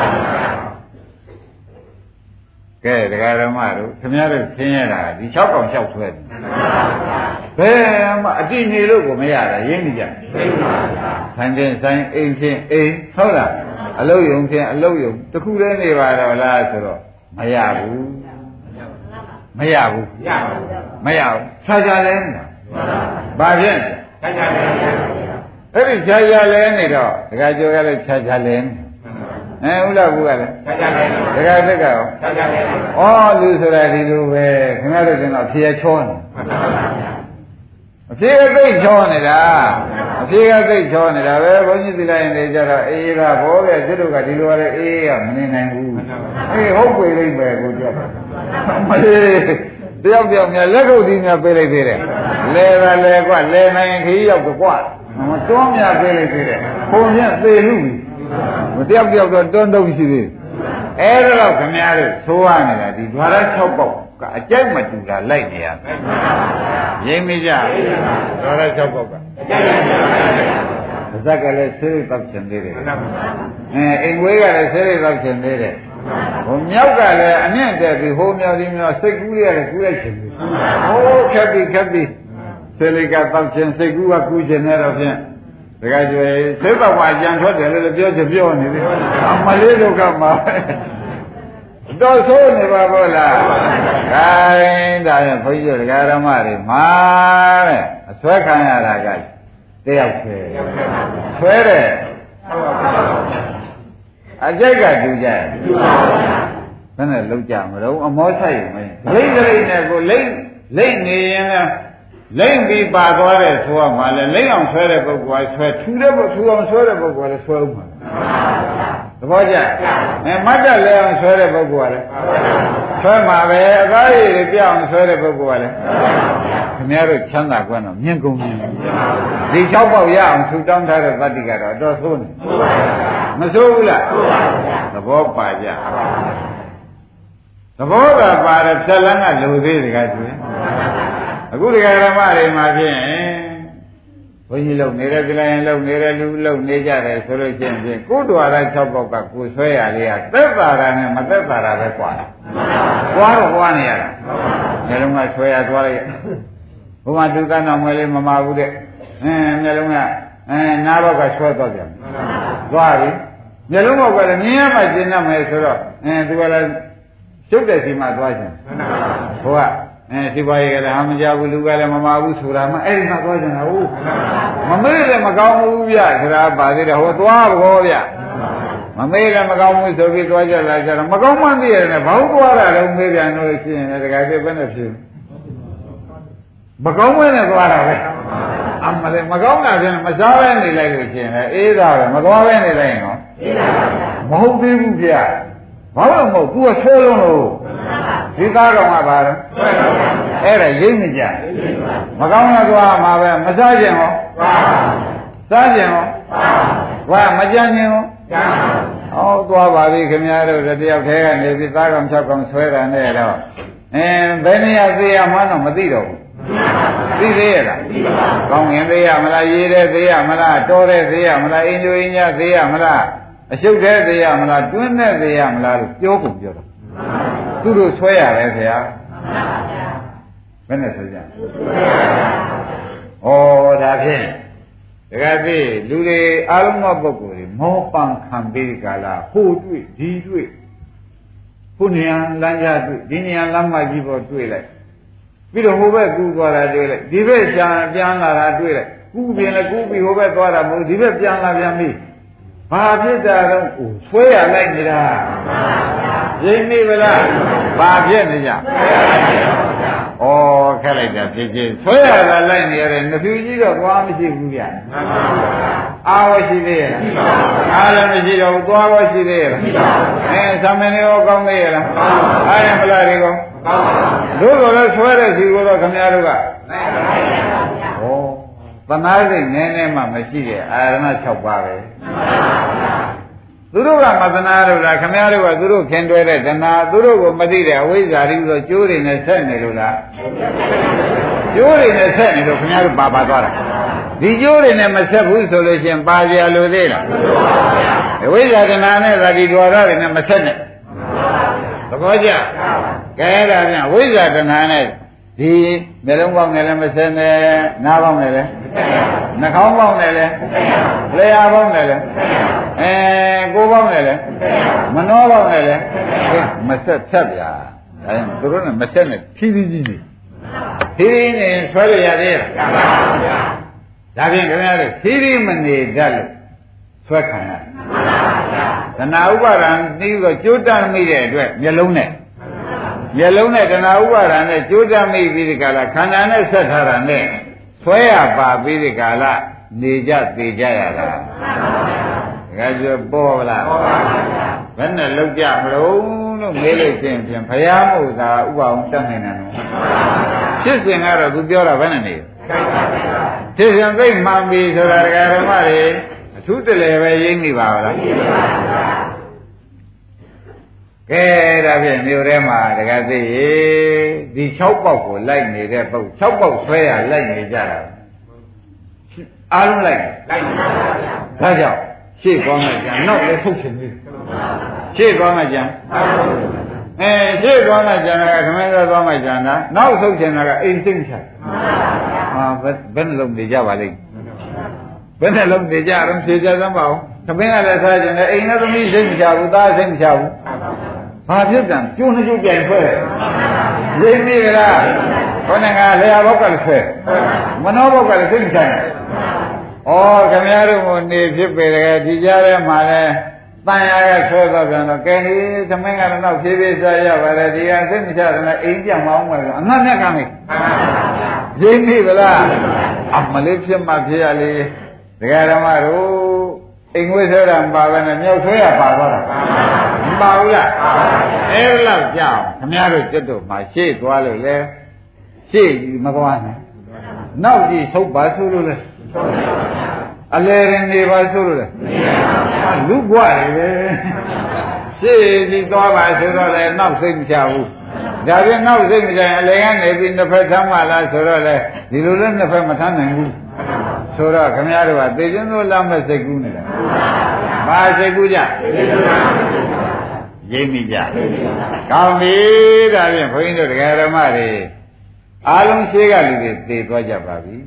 ကဲဒကာဓမ္မတို့ခင်ဗျားတို့ခင်းရတာဒီ6ကောင်6ဆွဲတယ်ဘယ်မှအတိနေလို့ကိုမရတာရင်းနေကြဆိုင်တဲ့ဆိုင်အိမ်ချင်းအိမ်ဟုတ်လားအလုတ်ယုံချင်းအလုတ်ယုံတခုတည်းနေပါတော့လားဆိုတော့မရဘူးမရဘူးမရဘူးခြားခြားလဲနေတာဘာဖြစ်ခြားခြားလဲအဲ့ဒီခြားခြားလဲနေတော့ဒကာကျော်ကလည်းခြားခြားလဲနေဥလာဘူးကလည်းခြားခြားလဲဒကာသက်ကရောခြားခြားလဲဩလူဆိုတာဒီလိုပဲခင်ဗျားတို့ကတော့ဖြေချောနေအဖြေကသိချောနေတာအဖြေကသိချောနေတာပဲဘုန်းကြီးသီလရင်တွေကြတော့အေးကဘောပဲသူတို့ကဒီလိုရဲအေးကမနေနိုင်ဘူးအေးဟုတ်ပြီလိမ့်မယ်ကိုပြောမလေးတယောက်တယောက်များလက်ကုပ်ဒီများပေးလိုက်သေးတယ်လဲတာလဲကွလဲနိုင်ခီးရောက်ကွမတွန်းများပေးလိုက်သေးတယ်ပုံပြသေလူပြီမတယောက်တယောက်တော့တွန်းတော့ရှိသေးတယ်အဲ့တော့ခင်ဗျားတို့သိုးရနေတာဒီဓဝရ6ပေါက်ကအကြိုက်မတူတာလိုက်နေရမယ်ရင်းမိကြဓဝရ6ပေါက်ကအကြိုက်မတူတာပါဇက်ကလည်းဆေးရိပ်တောက်ချင်သေးတယ်အိမ်ဝေးကလည်းဆေးရိပ်တောက်ချင်သေးတယ်ဟိုမြောက်ကလည်းအမြင့်တက်ပြီးဟိုမြောက်ဒီမြောက်စိတ်ကူးလေးရတယ်ကူးလိုက်ချင်ပြီဟိုခက်ပြီးဆေလိကတောက်ခြင်းစိတ်ကူးကကူးခြင်းနဲ့တော့ဖြင့်တခါကျွေးစိတ်ဘဝကြံထွက်တယ်လို့ပြောနေတယ်အမလေးတို့ကမှတော့ဆိုးနေပါဘောလားခိုင်းဒါရင်ဘုန်းကြီးတို့ဒကာဓမ္မတွေမှာတဲ့အဆွဲခံရတာကတယောက်ဆွဲတယ်အကြိုက်ကတူကြရဲ့ဘယ်နဲ့လုံးကြမလို့အမောဆိုင်မင်းလိမ့်နဲ့ကိုလိမ့်နေရင်လိမ့်ပြီးပါသွားတဲ့ဆိုရမှာလဲလိမ့်အောင်ဆွဲတဲ့ပုဂ္ဂိုလ်ကဆွဲထူအောင်ဆွဲတဲ့ပုဂ္ဂိုလ်ကလည်းဆွဲဦးမှာသဘောကျမတ်တက်လဲအောင်ဆွဲတဲ့ပုဂ္ဂိုလ်ကလည်းဆွဲမှာပဲအသားရည်တွေပြအောင်ဆွဲတဲ့ပုဂ္ဂိုလ်ကလည်းခင်ဗျားတို့ချမ်းသာကွန်းတော့မြင့်ကုန်မြင့်ဒီ၆ပေါက်ရအောင်ထူတောင်းထားတဲ့တတ္တိကတော့အတော်ဆိုးနေမဆိုးဘူးလားသဘောပါကြသဘောကပါတယ်ဖြက်လန်းကလူသေးတကားကျွေးအခုဒီကရမတွေမှာဖြင့်ဘုန်းကြီးလုံနေတဲ့ကြလိုက်ရင်လုံနေတဲ့လူလုံနေကြတယ်ဆိုလို့ချင်းဖြင့်ကိုယ်တော်ရ6ပေါက်ကကိုဆွဲရလေးကသက်သာတာနဲ့မသက်သာတာပဲกว่าကွာတော့ကွာနေရတာမျက်လုံးကဆွဲရသွားလိုက်ဘုမသူကတော့မွေးလေးမမဘူးတဲ့မျက်လုံးကနားဘောက်ကဆွဲသွားပြန်သွားပြီမျက်လုံးဘောက်ကလည်းမြင်ရမှရှင်းတတ်မယ်ဆိုတော့သူကလည်းရှုပ်တဲ့စီမှာသွားခြင်းဟိုကစီပွားရေးကလည်းမကြဘူးလူကလည်းမမဘူးဆိုတာမှအဲ့ဒီမှာသွားကြတာဟုတ်မမေ့လည်းမကောင်းဘူးဗျဆိုတာပါသေးတယ်ဟိုသွားဘောဗျမမေ့လည်းမကောင်းဘူးဆိုပြီးသွားကြလာကြတော့မကောင်းမှန်းသိရတယ်ဘာလို့သွားတာလဲမေးပြန်လို့ရှိရင်လည်းတခါကျဘယ်နဲ့ဖြစ်မကောင်းမဲနဲ့သွားတာပဲအမလေးမကောင်းတာပြန်မစားပဲနေလိုက်လို့ရှိရင်လည်းအေးတာပဲမသွားပဲနေလိုက်ရင်တော့အေးတာပါမဟုတ်သေးဘူးဗျဘာလို့မဟုတ် तू ကဆွဲလုံးလို့ဒီသားကောင်ကပါတော့အဲ့ဒါရိပ်မကြမကောင်းတဲ့သွားမှာပဲမစားကြင်ဟောစားကြင်ဟောဝါမကြမ်းကြင်ဟောဟောသွားပါပြီခင်ဗျားတို့တယောက်တည်းကနေပြီးသားကောင်၆ကောင်ဆွဲတာနဲ့တော့ဘယ်နေရာသေးရမှန်းတော့မသိတော့ဘူးသိသေးရလားကောင်းရင်သေးရမလားရေးတဲ့သေးရမလားတောတဲ့သေးရမလားအင်းကျိုးအင်းညသေးရမလားအရှုပ်တဲ့သေးရမလားတွင်းတဲ့သေးရမလားလို့ပြောကုန်ပြောတော့သူတို့ဆွဲရတယ်ခင်ဗျာဘယ်နဲ့ဆွဲကြဩဒါဖြင့်တကယ်ပြီလူတွေအားလုံးသောပုဂ္ဂိုလ်တွေမောပန်ခံပြီးကြလားဟိုတွေ့ဒီတွေ့ခုနေရာလမ်းကြားတွေ့ဒီနေရာလမ်းမကြီးပေါ်တွေ့လိုက်ပြီးတော့ဟိုဘက်ကူးသွားတာတွေ့လိုက်ဒီဘက်ပြန်လာတာတွေ့လိုက်ကူးပြင်လည်းကူးပြီးဟိုဘက်သွားတာမဟုတ်ဒီဘက်ပြန်လာပြန်ပြီဘာဖြစ်တာတော့ဆွဲရလိုက်နေတာရင်းနေဗလားဘာဖြစ်နေကြဩခက်လိုက်တာဖြစ်ချင်းဆွဲရလာလိုက်နေရတယ်နှဖြူကြီးတော့သွားမရှိဘူးဗျအာဝရှိသေးရဲ့အားလည်းမရှိတော့ဘူးသွားဝရှိသေးရဲ့သမင်းရောကောင်းသေးရဲ့လားအားရမလားဒီကောတို့ကလည်းဆွဲတဲ့စီကိုတော့ခင်ဗျားတို့ကသနာစိတ်နည်းနည်းမှမရှိတဲ့အာရဏ6ပါးပဲသူတို့ကမသနာလို့လားခင်ဗျားတို့ကသူတို့ခင်တွဲတဲ့တဏှာသူတို့ကိုမသိတဲ့အဝိဇ္ဇာတွေဆိုကျိုးတွေနဲ့ဆက်နေလို့လားကျိုးတွေနဲ့ဆက်နေလို့ခင်ဗျားတို့ပါသွားတာဒီကျိုးတွေနဲ့မဆက်ဘူးဆိုလို့ရှိရင်ပါကြလို့သေးလားအဝိဇ္ဇာတဏှာနဲ့သာဒီဒွါရတွေနဲ့မဆက်နဲ့သဘောကျကဲဒါပြန်ဝိဇ္ဇာတဏှာနဲ့ဒီမျက်လုံးပေါက်နဲ့လည်းမဆက်နဲ့နားပေါက်နဲ့လည်းနှာခေါင်းပေါက်နဲ့လည်းလျှာပေါက်နဲ့လည်းကိုယ်ပေါက်နဲ့လည်းမနှောပေါက်နဲ့လည်းမဆက်ဖြတ်ဗျာဒါရင်သူတို့နဲ့မဆက်နဲ့ဖြည်းဖြည်းကြီးနေဖြည်းဖြည်းနေဆွဲရရသေးလားဒါဖြင့်ခင်ဗျားတို့ဖြည်းဖြည်းမနေတတ်လို့ဆွဲခံရတယ်တဏှာဥပါဒံပြီးတော့ကြိုးတတ်မိတဲ့အတွက်မျက်လုံးနဲ့တဏှာဥပါဒံနဲ့ကြိုးတတ်မိပြီးဒီကလာခန္ဓာနဲ့ဆက်ထားတာနဲ့ဆွဲရပါပြီးဒီကလာနေကြသေးကြရတာဒါကြပြောပေါ်လားဘယ်နဲ့လောက်ကြမလို့မေးလို့ချင်းဖြင့်ဘုရားမို့သာဥပအောင်တတ်နိုင်တယ်နော်ဖြစ်စဉ်ကတော့သူပြောတာဘယ်နဲ့နေဖြစ်စဉ်သိမှန်ပြီဆိုတာဒကာဓမ္မတွေအထူးတလည်းပဲရိပ်မိပါလားကဲဒါဖြင့်မြို့ထဲမှာတကယ်သိရေဒီ6ပေါက်ကိုလိုက်နေတဲ့ပုတ်6ပေါက်ဆွဲရလိုက်နေကြတာအားလုံးလိုက်နေပါဗျာဒါကြောင့်ရှေ့ကောင်းမှကြံနောက်လည်းထုတ်ချင်သေးတယ်ရှေ့ကောင်းမှကြံရှေ့ကောင်းမှကြံတာကခမင်းသားကောင်းမှကြံတာနောက်ထုတ်ချင်တာကအိမ်စိတ်ချဟာဘယ်နှလုံးနေကြပါလိမ့်ဘယ်နှလုံးနေကြအောင်ဖြေကြသမ်းပါဦးခမင်းကလည်းစားချင်တယ်အိမ်လည်းသမီးစိတ်မချဘူးသားစိတ်မချဘူးဘာဖြစ်ကြံကျိုးနှစ်ကျိုးကြိုင်ဖွဲ့ရင်းပြီလားခေါင်းကလျှာဘောက်ကလည်းဆွဲမနောဘောက်ကလည်းစိတ်မချနိုင်ဩခင်ဗျားတို့ကိုနေဖြစ်ပေတယ်ဒီကြားထဲမှာလဲတန်ရာကဆွဲတော့ပြန်တော့ကဲဒီသမင်းကတော့ဖြည်းဖြည်းစားရပါတယ်ဒီကစိတ်မချတယ်အိမ်ပြန်မအောင်ပါဘူးအငတ်နဲ့ကမ်းလိုက်ရင်းပြီလားအမလေးဖြစ်မှဖြစ်ရလေဒကာဓမ္မတို့အိမ်ဝိဆွဲတာမပါဘဲနဲ့မြောက်ဆွဲရပါတော့တာမပါဘူးလားအဲ့လောက်ကြောက်ခင်ဗျားတို့ကျွတ်တို့မှာရှေ့သွားလို့လေရှေ့မသွားနဲ့နောက်ကြည့်ထုတ်ပါဆိုလို့လေအလေရင်နေပါဆိုလို့လေလူ့ဘွားလေရှေ့ဒီသွားပါဆိုတော့လေနောက်စိတ်မချဘူးဒါပြန်နောက်စိတ်မချရင်အလေကနေပြီးနှစ်ဖက်သမ်းပါလားဆိုတော့လေဒီလိုလည်းနှစ်ဖက်မထမ်းနိုင်ဘူးဆိုတော့ခင်ဗျားတို့ကသေခြင်းတို့လမ်းမဲ့စိတ်ကူးနေတာဘာစိတ်ကူးကြရိပ်မိကြကောင်းပြီဒါဖြင့်ဘုန်းကြီးတို့တရားဓမ္မတွေအားလုံးရှိကလူတွေသေသွားကြပါပြီ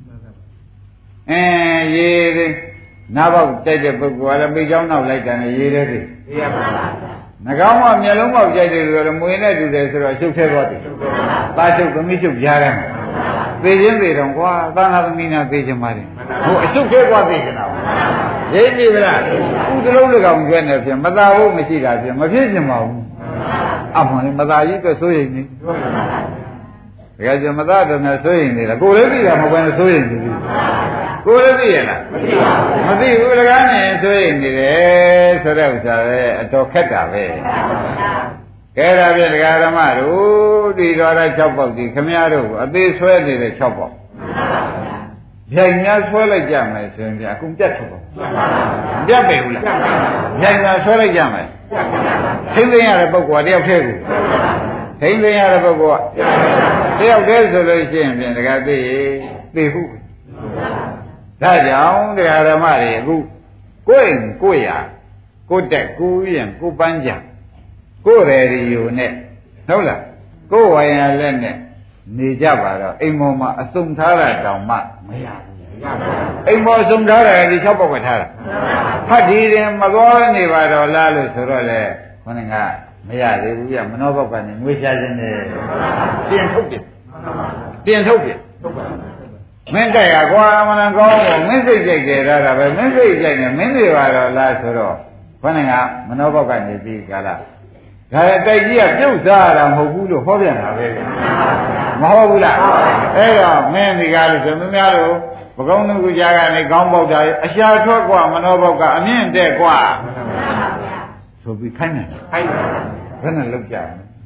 ရေတွေနားပေါက်တိုက်တဲ့ပုဂ္ဂိုလ်ကလည်းမိချောင်းနောက်လိုက်တယ်ရေတွေသိရပါပါနှကောင်းကမျက်လုံးပေါက်ကြိုက်တယ်ဆိုတော့မွေနဲ့တူတယ်ဆိုတော့ရှုပ်သေးသွားတယ်သားရှုပ်သမီးရှုပ်ကြားတယ်သေခြင်းသေတော့ကွာသာနာသမီးနာသေခြင်းပါတယ်ဟိုအရှုပ်သေးသွားသေခြင်းတော့ရိပ်ပြီလားဥဒလုံးလည်းကောင်ကျွဲနေဖြင့်မသာဘူးမရှိတာဖြင့်မဖြစ်ချင်ပါဘူးအမှန်လေမသာကြီးအတွက်စိုးရိမ်နေတကယ်ကျမသာတယ်နဲ့စိုးရိမ်နေလားကိုယ်လည်းသိတာမဟုတ်ဘဲနဲ့စိုးရိမ်နေပြီကိုယ်လည်းသိရလားမသိဘူးလကားနဲ့စိုးရိမ်နေတယ်ဆိုတဲ့ဥစ္စာပဲအတော်ခက်တာပဲကဲဒါဖြင့်ဒကာဓမ္မတို့ဒီတော်ရ6ပေါက်ဒီခမည်းတော်အသေးဆွဲနေတဲ့6ပေါက်ရိုင်များဆွဲလိုက်ကြမယ်ဆိုရင်အကုန်ပြတ်ထုတ်ပါပြတ်ပဲဘူးလားရိုင်များဆွဲလိုက်ကြမယ်သိသိရတဲ့ပုဂ္ဂိုလ်ကတယောက်တည်းကိုသိသိရတဲ့ပုဂ္ဂိုလ်ကတယောက်တည်းဆိုလို့ရှိရင်ပြင်ဒကာသိသိဟုဒါကြောင့်ဒကာဓမ္မတွေအခုကိုယ်ကိုယ်ရကိုယ်တက်ကိုယ်ရင်ကိုယ်ပန်းကြကိုယ်ရည်ယူနဲ့ဟုတ်လားကိုယ်ဝိုင်ရလက်နဲ့နေကြပါတော့အိမ်မော်မှာအစုံထားတာတောင်မှမရဘူးအိမ်မော်အစုံထားတယ်ဒီ6ပေါက်ကထားတာဖတ်ဒီရင်မကောနေပါတော့လားလို့ဆိုတော့လေခေါင်းကမရသေးဘူးပြမနောဘောက်ကနေငွေချခြင်းနဲ့ပြင်ထုတ်တယ်ပြင်ထုတ်တယ်မင်းကြိုက်ရကွာမနကောင်းကိုမင်းစိတ်ကြိုက်တယ်ဒါပဲမင်းစိတ်ကြိုက်နေမင်းတွေပါတော့လားဆိုတော့ခေါင်းကမနောဘောက်ကနေပြီးကြလားဒါတိုက်ကြီးကပြုတ်စားရတာမဟုတ်ဘူးလို့ဟောပြန်တာပဲမဟုတ်ဘူးလားအဲ့တော့မင်းဒီကားလို့ဆိုမများလို့ပကုံးသူကကြားကနေခေါင်းပေါက်တာအရှာထွက်กว่าမနောပေါက်ကအမြင့်တက်กว่าဆိုပြီးခိုင်းတယ်ခိုင်းတယ်ဘယ်နဲ့လောက်ကြ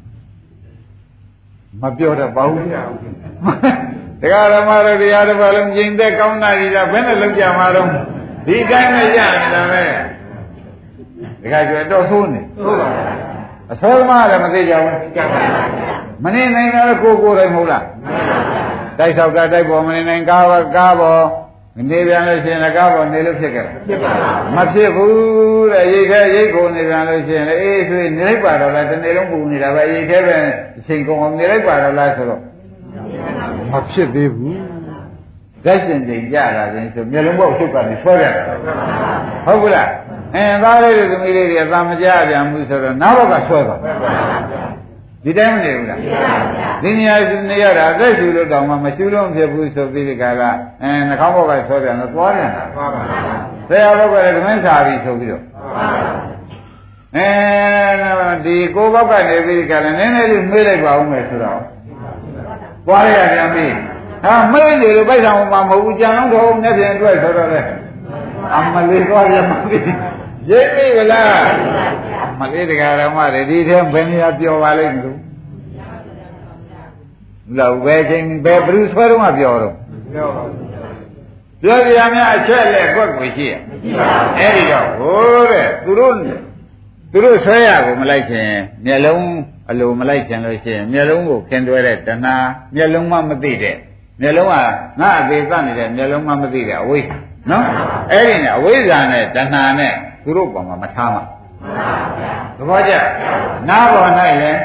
မပြောတော့ပါဘူးတရားဓမ္မတို့တရားတစ်ပါးလုံးကျင့်သက်ကောင်းတာကြီးတာဘယ်နဲ့လောက်ကြမှာတော့ဒီတိုင်းနဲ့ရနေတာပဲတခါကျတော့ဆိုးနေဆိုးပါအစောမှလည်းမသိကြဘူးမနေနိုင်တော့ကိုယ်တိုင်မဟုတ်လားတိုက်ဆောက်တာတိုက်ပေါ်မနေနိုင်ကားပေါ်နေပြန်လို့ရှိရင်ကားပေါ်နေလို့ဖြစ်ကြတယ်မဖြစ်ဘူးတဲ့ရိတ်ခဲရိတ်ကုန်နေပြန်လို့ရှိရင်အေးဆွေးနေလိုက်ပါတော့လားတစ်နေ့လုံးပူနေတာပဲရိတ်ခဲပဲအချိန်ကုန်အောင်နေလိုက်ပါတော့လားဆိုတော့မဖြစ်သေးဘူးဓာတ်ရှင်ချိန်ကြတာရင်ဆိုမျက်လုံးပေါက်ချုပ်ကနေဆွဲရတယ်ဟုတ်ဘူးလားသားလေးတွေသမီးလေးတွေအသာမကြပြန်ဘူးဆိုတော့နောက်ဘက်ကဆွဲပါဒီတိုင်းမနေဘူးလားဒီနေရာနေရတာအသက်ရှူလို့တောင်မှမရှူလို့ဖြစ်ဘူးဆိုပြီးဒီကလာနှာခေါင်းဘောက်ကဆွဲပြန်တော့သွားပြန်တာသွားပါဆရာဘောက်ကလည်းဓမင်းစာပြီးဆိုပြီးတော့ဒီကိုဘောက်ကနေပြီးဒီကလာနည်းနည်းလေးမေးလိုက်ပါဦးမယ်ဆိုတော့သွားရပြန်ပြီဟာမေးနေလို့ပိုက်ဆံမှမဟုတ်ဘူးကြံလုံးတော့နဲ့ပြန်တွေ့ဆိုတော့လေအမလေးသွားရမှာပြီရိပ်ပြီလားမလေးတရားဓမ္မတွေဒီထဲဘယ်နေရာပြောပါလိမ့်မလို့လောက်ပဲချင်းဘယ်ဘ누구ဆွဲတော့မှပြောတော့ပြောကြရများအချက်လက်ကွက်ကိုရှိရအဲ့ဒီတော့ဟိုတဲ့သူတို့ဆွဲရကိုမလိုက်ခြင်းမျက်လုံးအလိုမလိုက်ခြင်းလို့ရှိရင်မျက်လုံးကိုခင်တွဲတဲ့တဏှာမျက်လုံးမှမသိတဲ့မျက်လုံးကငါအသေးသနေတဲ့မျက်လုံးမှမသိတဲ့အဝိဇ္ဇာနော်အဲ့ဒီနဲ့အဝိဇ္ဇာနဲ့တဏှာနဲ့သူတို့ပေါ်မှာမထားမှာသဘောကျနားပေါ်၌လည်း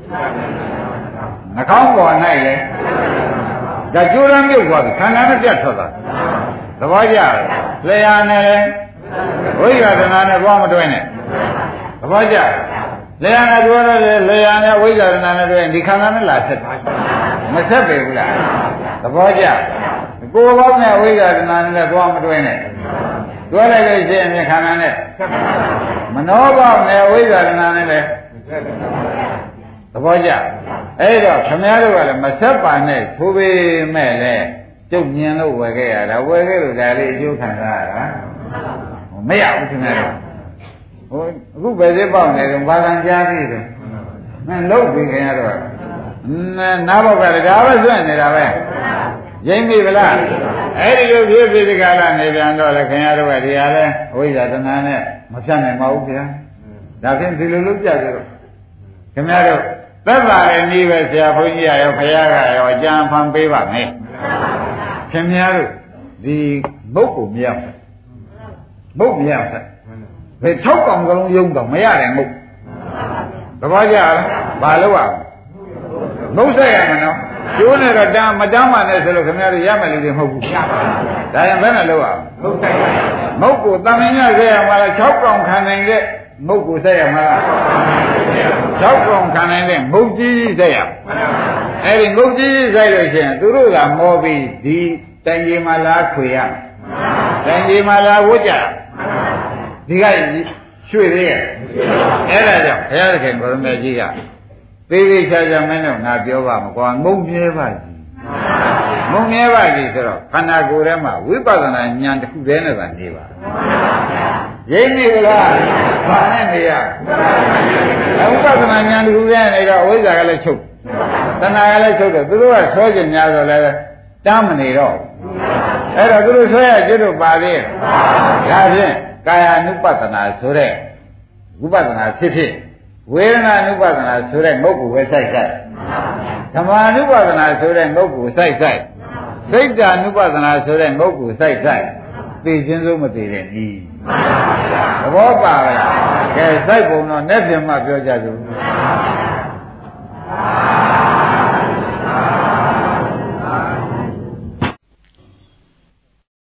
နှာခေါင်းပေါ်၌လည်းဒါကျိုးရမ်းမြုပ်သွားပြီခန္ဓာနဲ့ပြတ်ထွက်သွားသဘောကျလျှာနဲ့လည်းဝိဇ္ဇာတဏှာနဲ့ဘောမတွဲနဲ့သဘောကျလျှာနဲ့တွဲတော့လေလျှာနဲ့ဝိဇ္ဇာတဏှာနဲ့တွဲဒီခန္ဓာနဲ့လာဆက်မဆက်ပေဘူးလားသဘောကျကိုယ်ပေါင်းနဲ့ဝိဇ္ဇာတဏှာနဲ့လည်းဘောမတွဲနဲ့တွဲလိုက်လို့ရှိရင်ခန္ဓာနဲ့မနောဘောနဲ့ဝိဇ္ဇာတဏှာနဲ့လည်းသဘောကျအဲ့တော့ခမည်းတော်ကလည်းမဆက်ပါနဲ့ထိုးပေမဲ့လည်းကျုပ်မြင်လို့ဝယ်ခဲ့ရတာဝယ်ခဲ့လို့ဒါလေးအကျိုးခံစားရတာမရဘူးခင်ဗျားဟိုအခုပဲစစ်ပေါက်နေတယ်ဘာကံကြားပြီတော့မင်းလုံးပြီခင်ဗျားတော့နားဘောက်ကလည်းဒါပဲစွန့်နေတာပဲရင်းပြီဗလားအဲ့ဒီလိုဖြစ်ပြီးဒီကလာနေပြန်တော့လေခင်ဗျားတို့ကဒီဟာလဲအဝိဇ္ဇာတဏှာနဲ့မဖြတ်နိုင်ပါဘူးခင်ဗျာဒါဖြင့်ဒီလိုလုပ်ကြကြတော့ခင်ဗျားတို့သက်သာတဲ့နည်းပဲဆရာဘုန်းကြီးရောခရကရောအကြံဖန်ပေးပါမယ်ခင်ဗျားတို့ဒီမုတ်ကိုမရဘူးမုတ်မရဘူးဘယ်၆កောင်ကလုံးယုံတော့မရတယ်မုတ်သဘောကျလားဘာလို့ရမုတ်ဆက်ရမနော်ကျိုးနဲ့တော့တမ်းမတမ်းပါနဲ့ဆိုလို့ခင်ဗျားတို့ရမယ်လို့မဟုတ်ဘူးဒါရင်ဘယ်နဲ့လို့ရမုတ်ဆက်ရမုတ်ကိုတန်မြင်ရခဲ့ရမှာလား၆កောင်ခံနိုင်တဲ့မုတ်ကိုဆက်ရမှာလား၆កောင်ခံနိုင်တဲ့မုတ်ကြီးဆက်ရအဲ့ဒီမုတ်ကြီးဆက်လို့ရှိရင်သူတို့ကမောပြီးဒီတိုင်ကြီးမှလားခွေရတိုင်ကြီးမှလားဝတ်ကြဒီကရွှေ့သေးရဲ့အဲ့ဒါကြောင့်ဘုရားသခင်ကိုရမေကြီးကသေးသေးချာချာမင်းတို့ငါပြောပါမကွာငုံမြဲပါကြီးငုံမြဲပါကြီးဆိုတော့ခန္ဓာကိုယ်ထဲမှာဝိပဿနာဉာဏ်တစ်ခုတည်းနဲ့သာနေပါရင်းနေကြလားဘာနဲ့နေရဝိပဿနာဉာဏ်တစ်ခုတည်းနေတော့အဝိဇ္ဇာကလည်းချုပ်တဏှာကလည်းချုပ်တယ်သူတို့ကဆွဲကြများဆိုလည်းတမ်းမနေတော့အဲ့တော့သူတို့ဆွဲရကျွတ်တို့ပါသေးဒါဖြင့်ကာယ ानु ပတနာဆိုတဲ့ဝိပဿနာဖြစ်ဖြစ်ဝေဒနာ ानु ပတနာဆိုတဲ့ငုတ်ကိုပဲစိုက်ဓမ္မ ानु ပတနာဆိုတဲ့ငုတ်ကိုစိုက်စိတ်ဓာ ानु ပတနာဆိုတဲ့ငုတ်ကိုစိုက်သိခြင်းစိုးမသိတဲ့ဤသဘောပါပဲကဲစိုက်ပုံတော့နဲ့ပြင်မှပြောကြစို့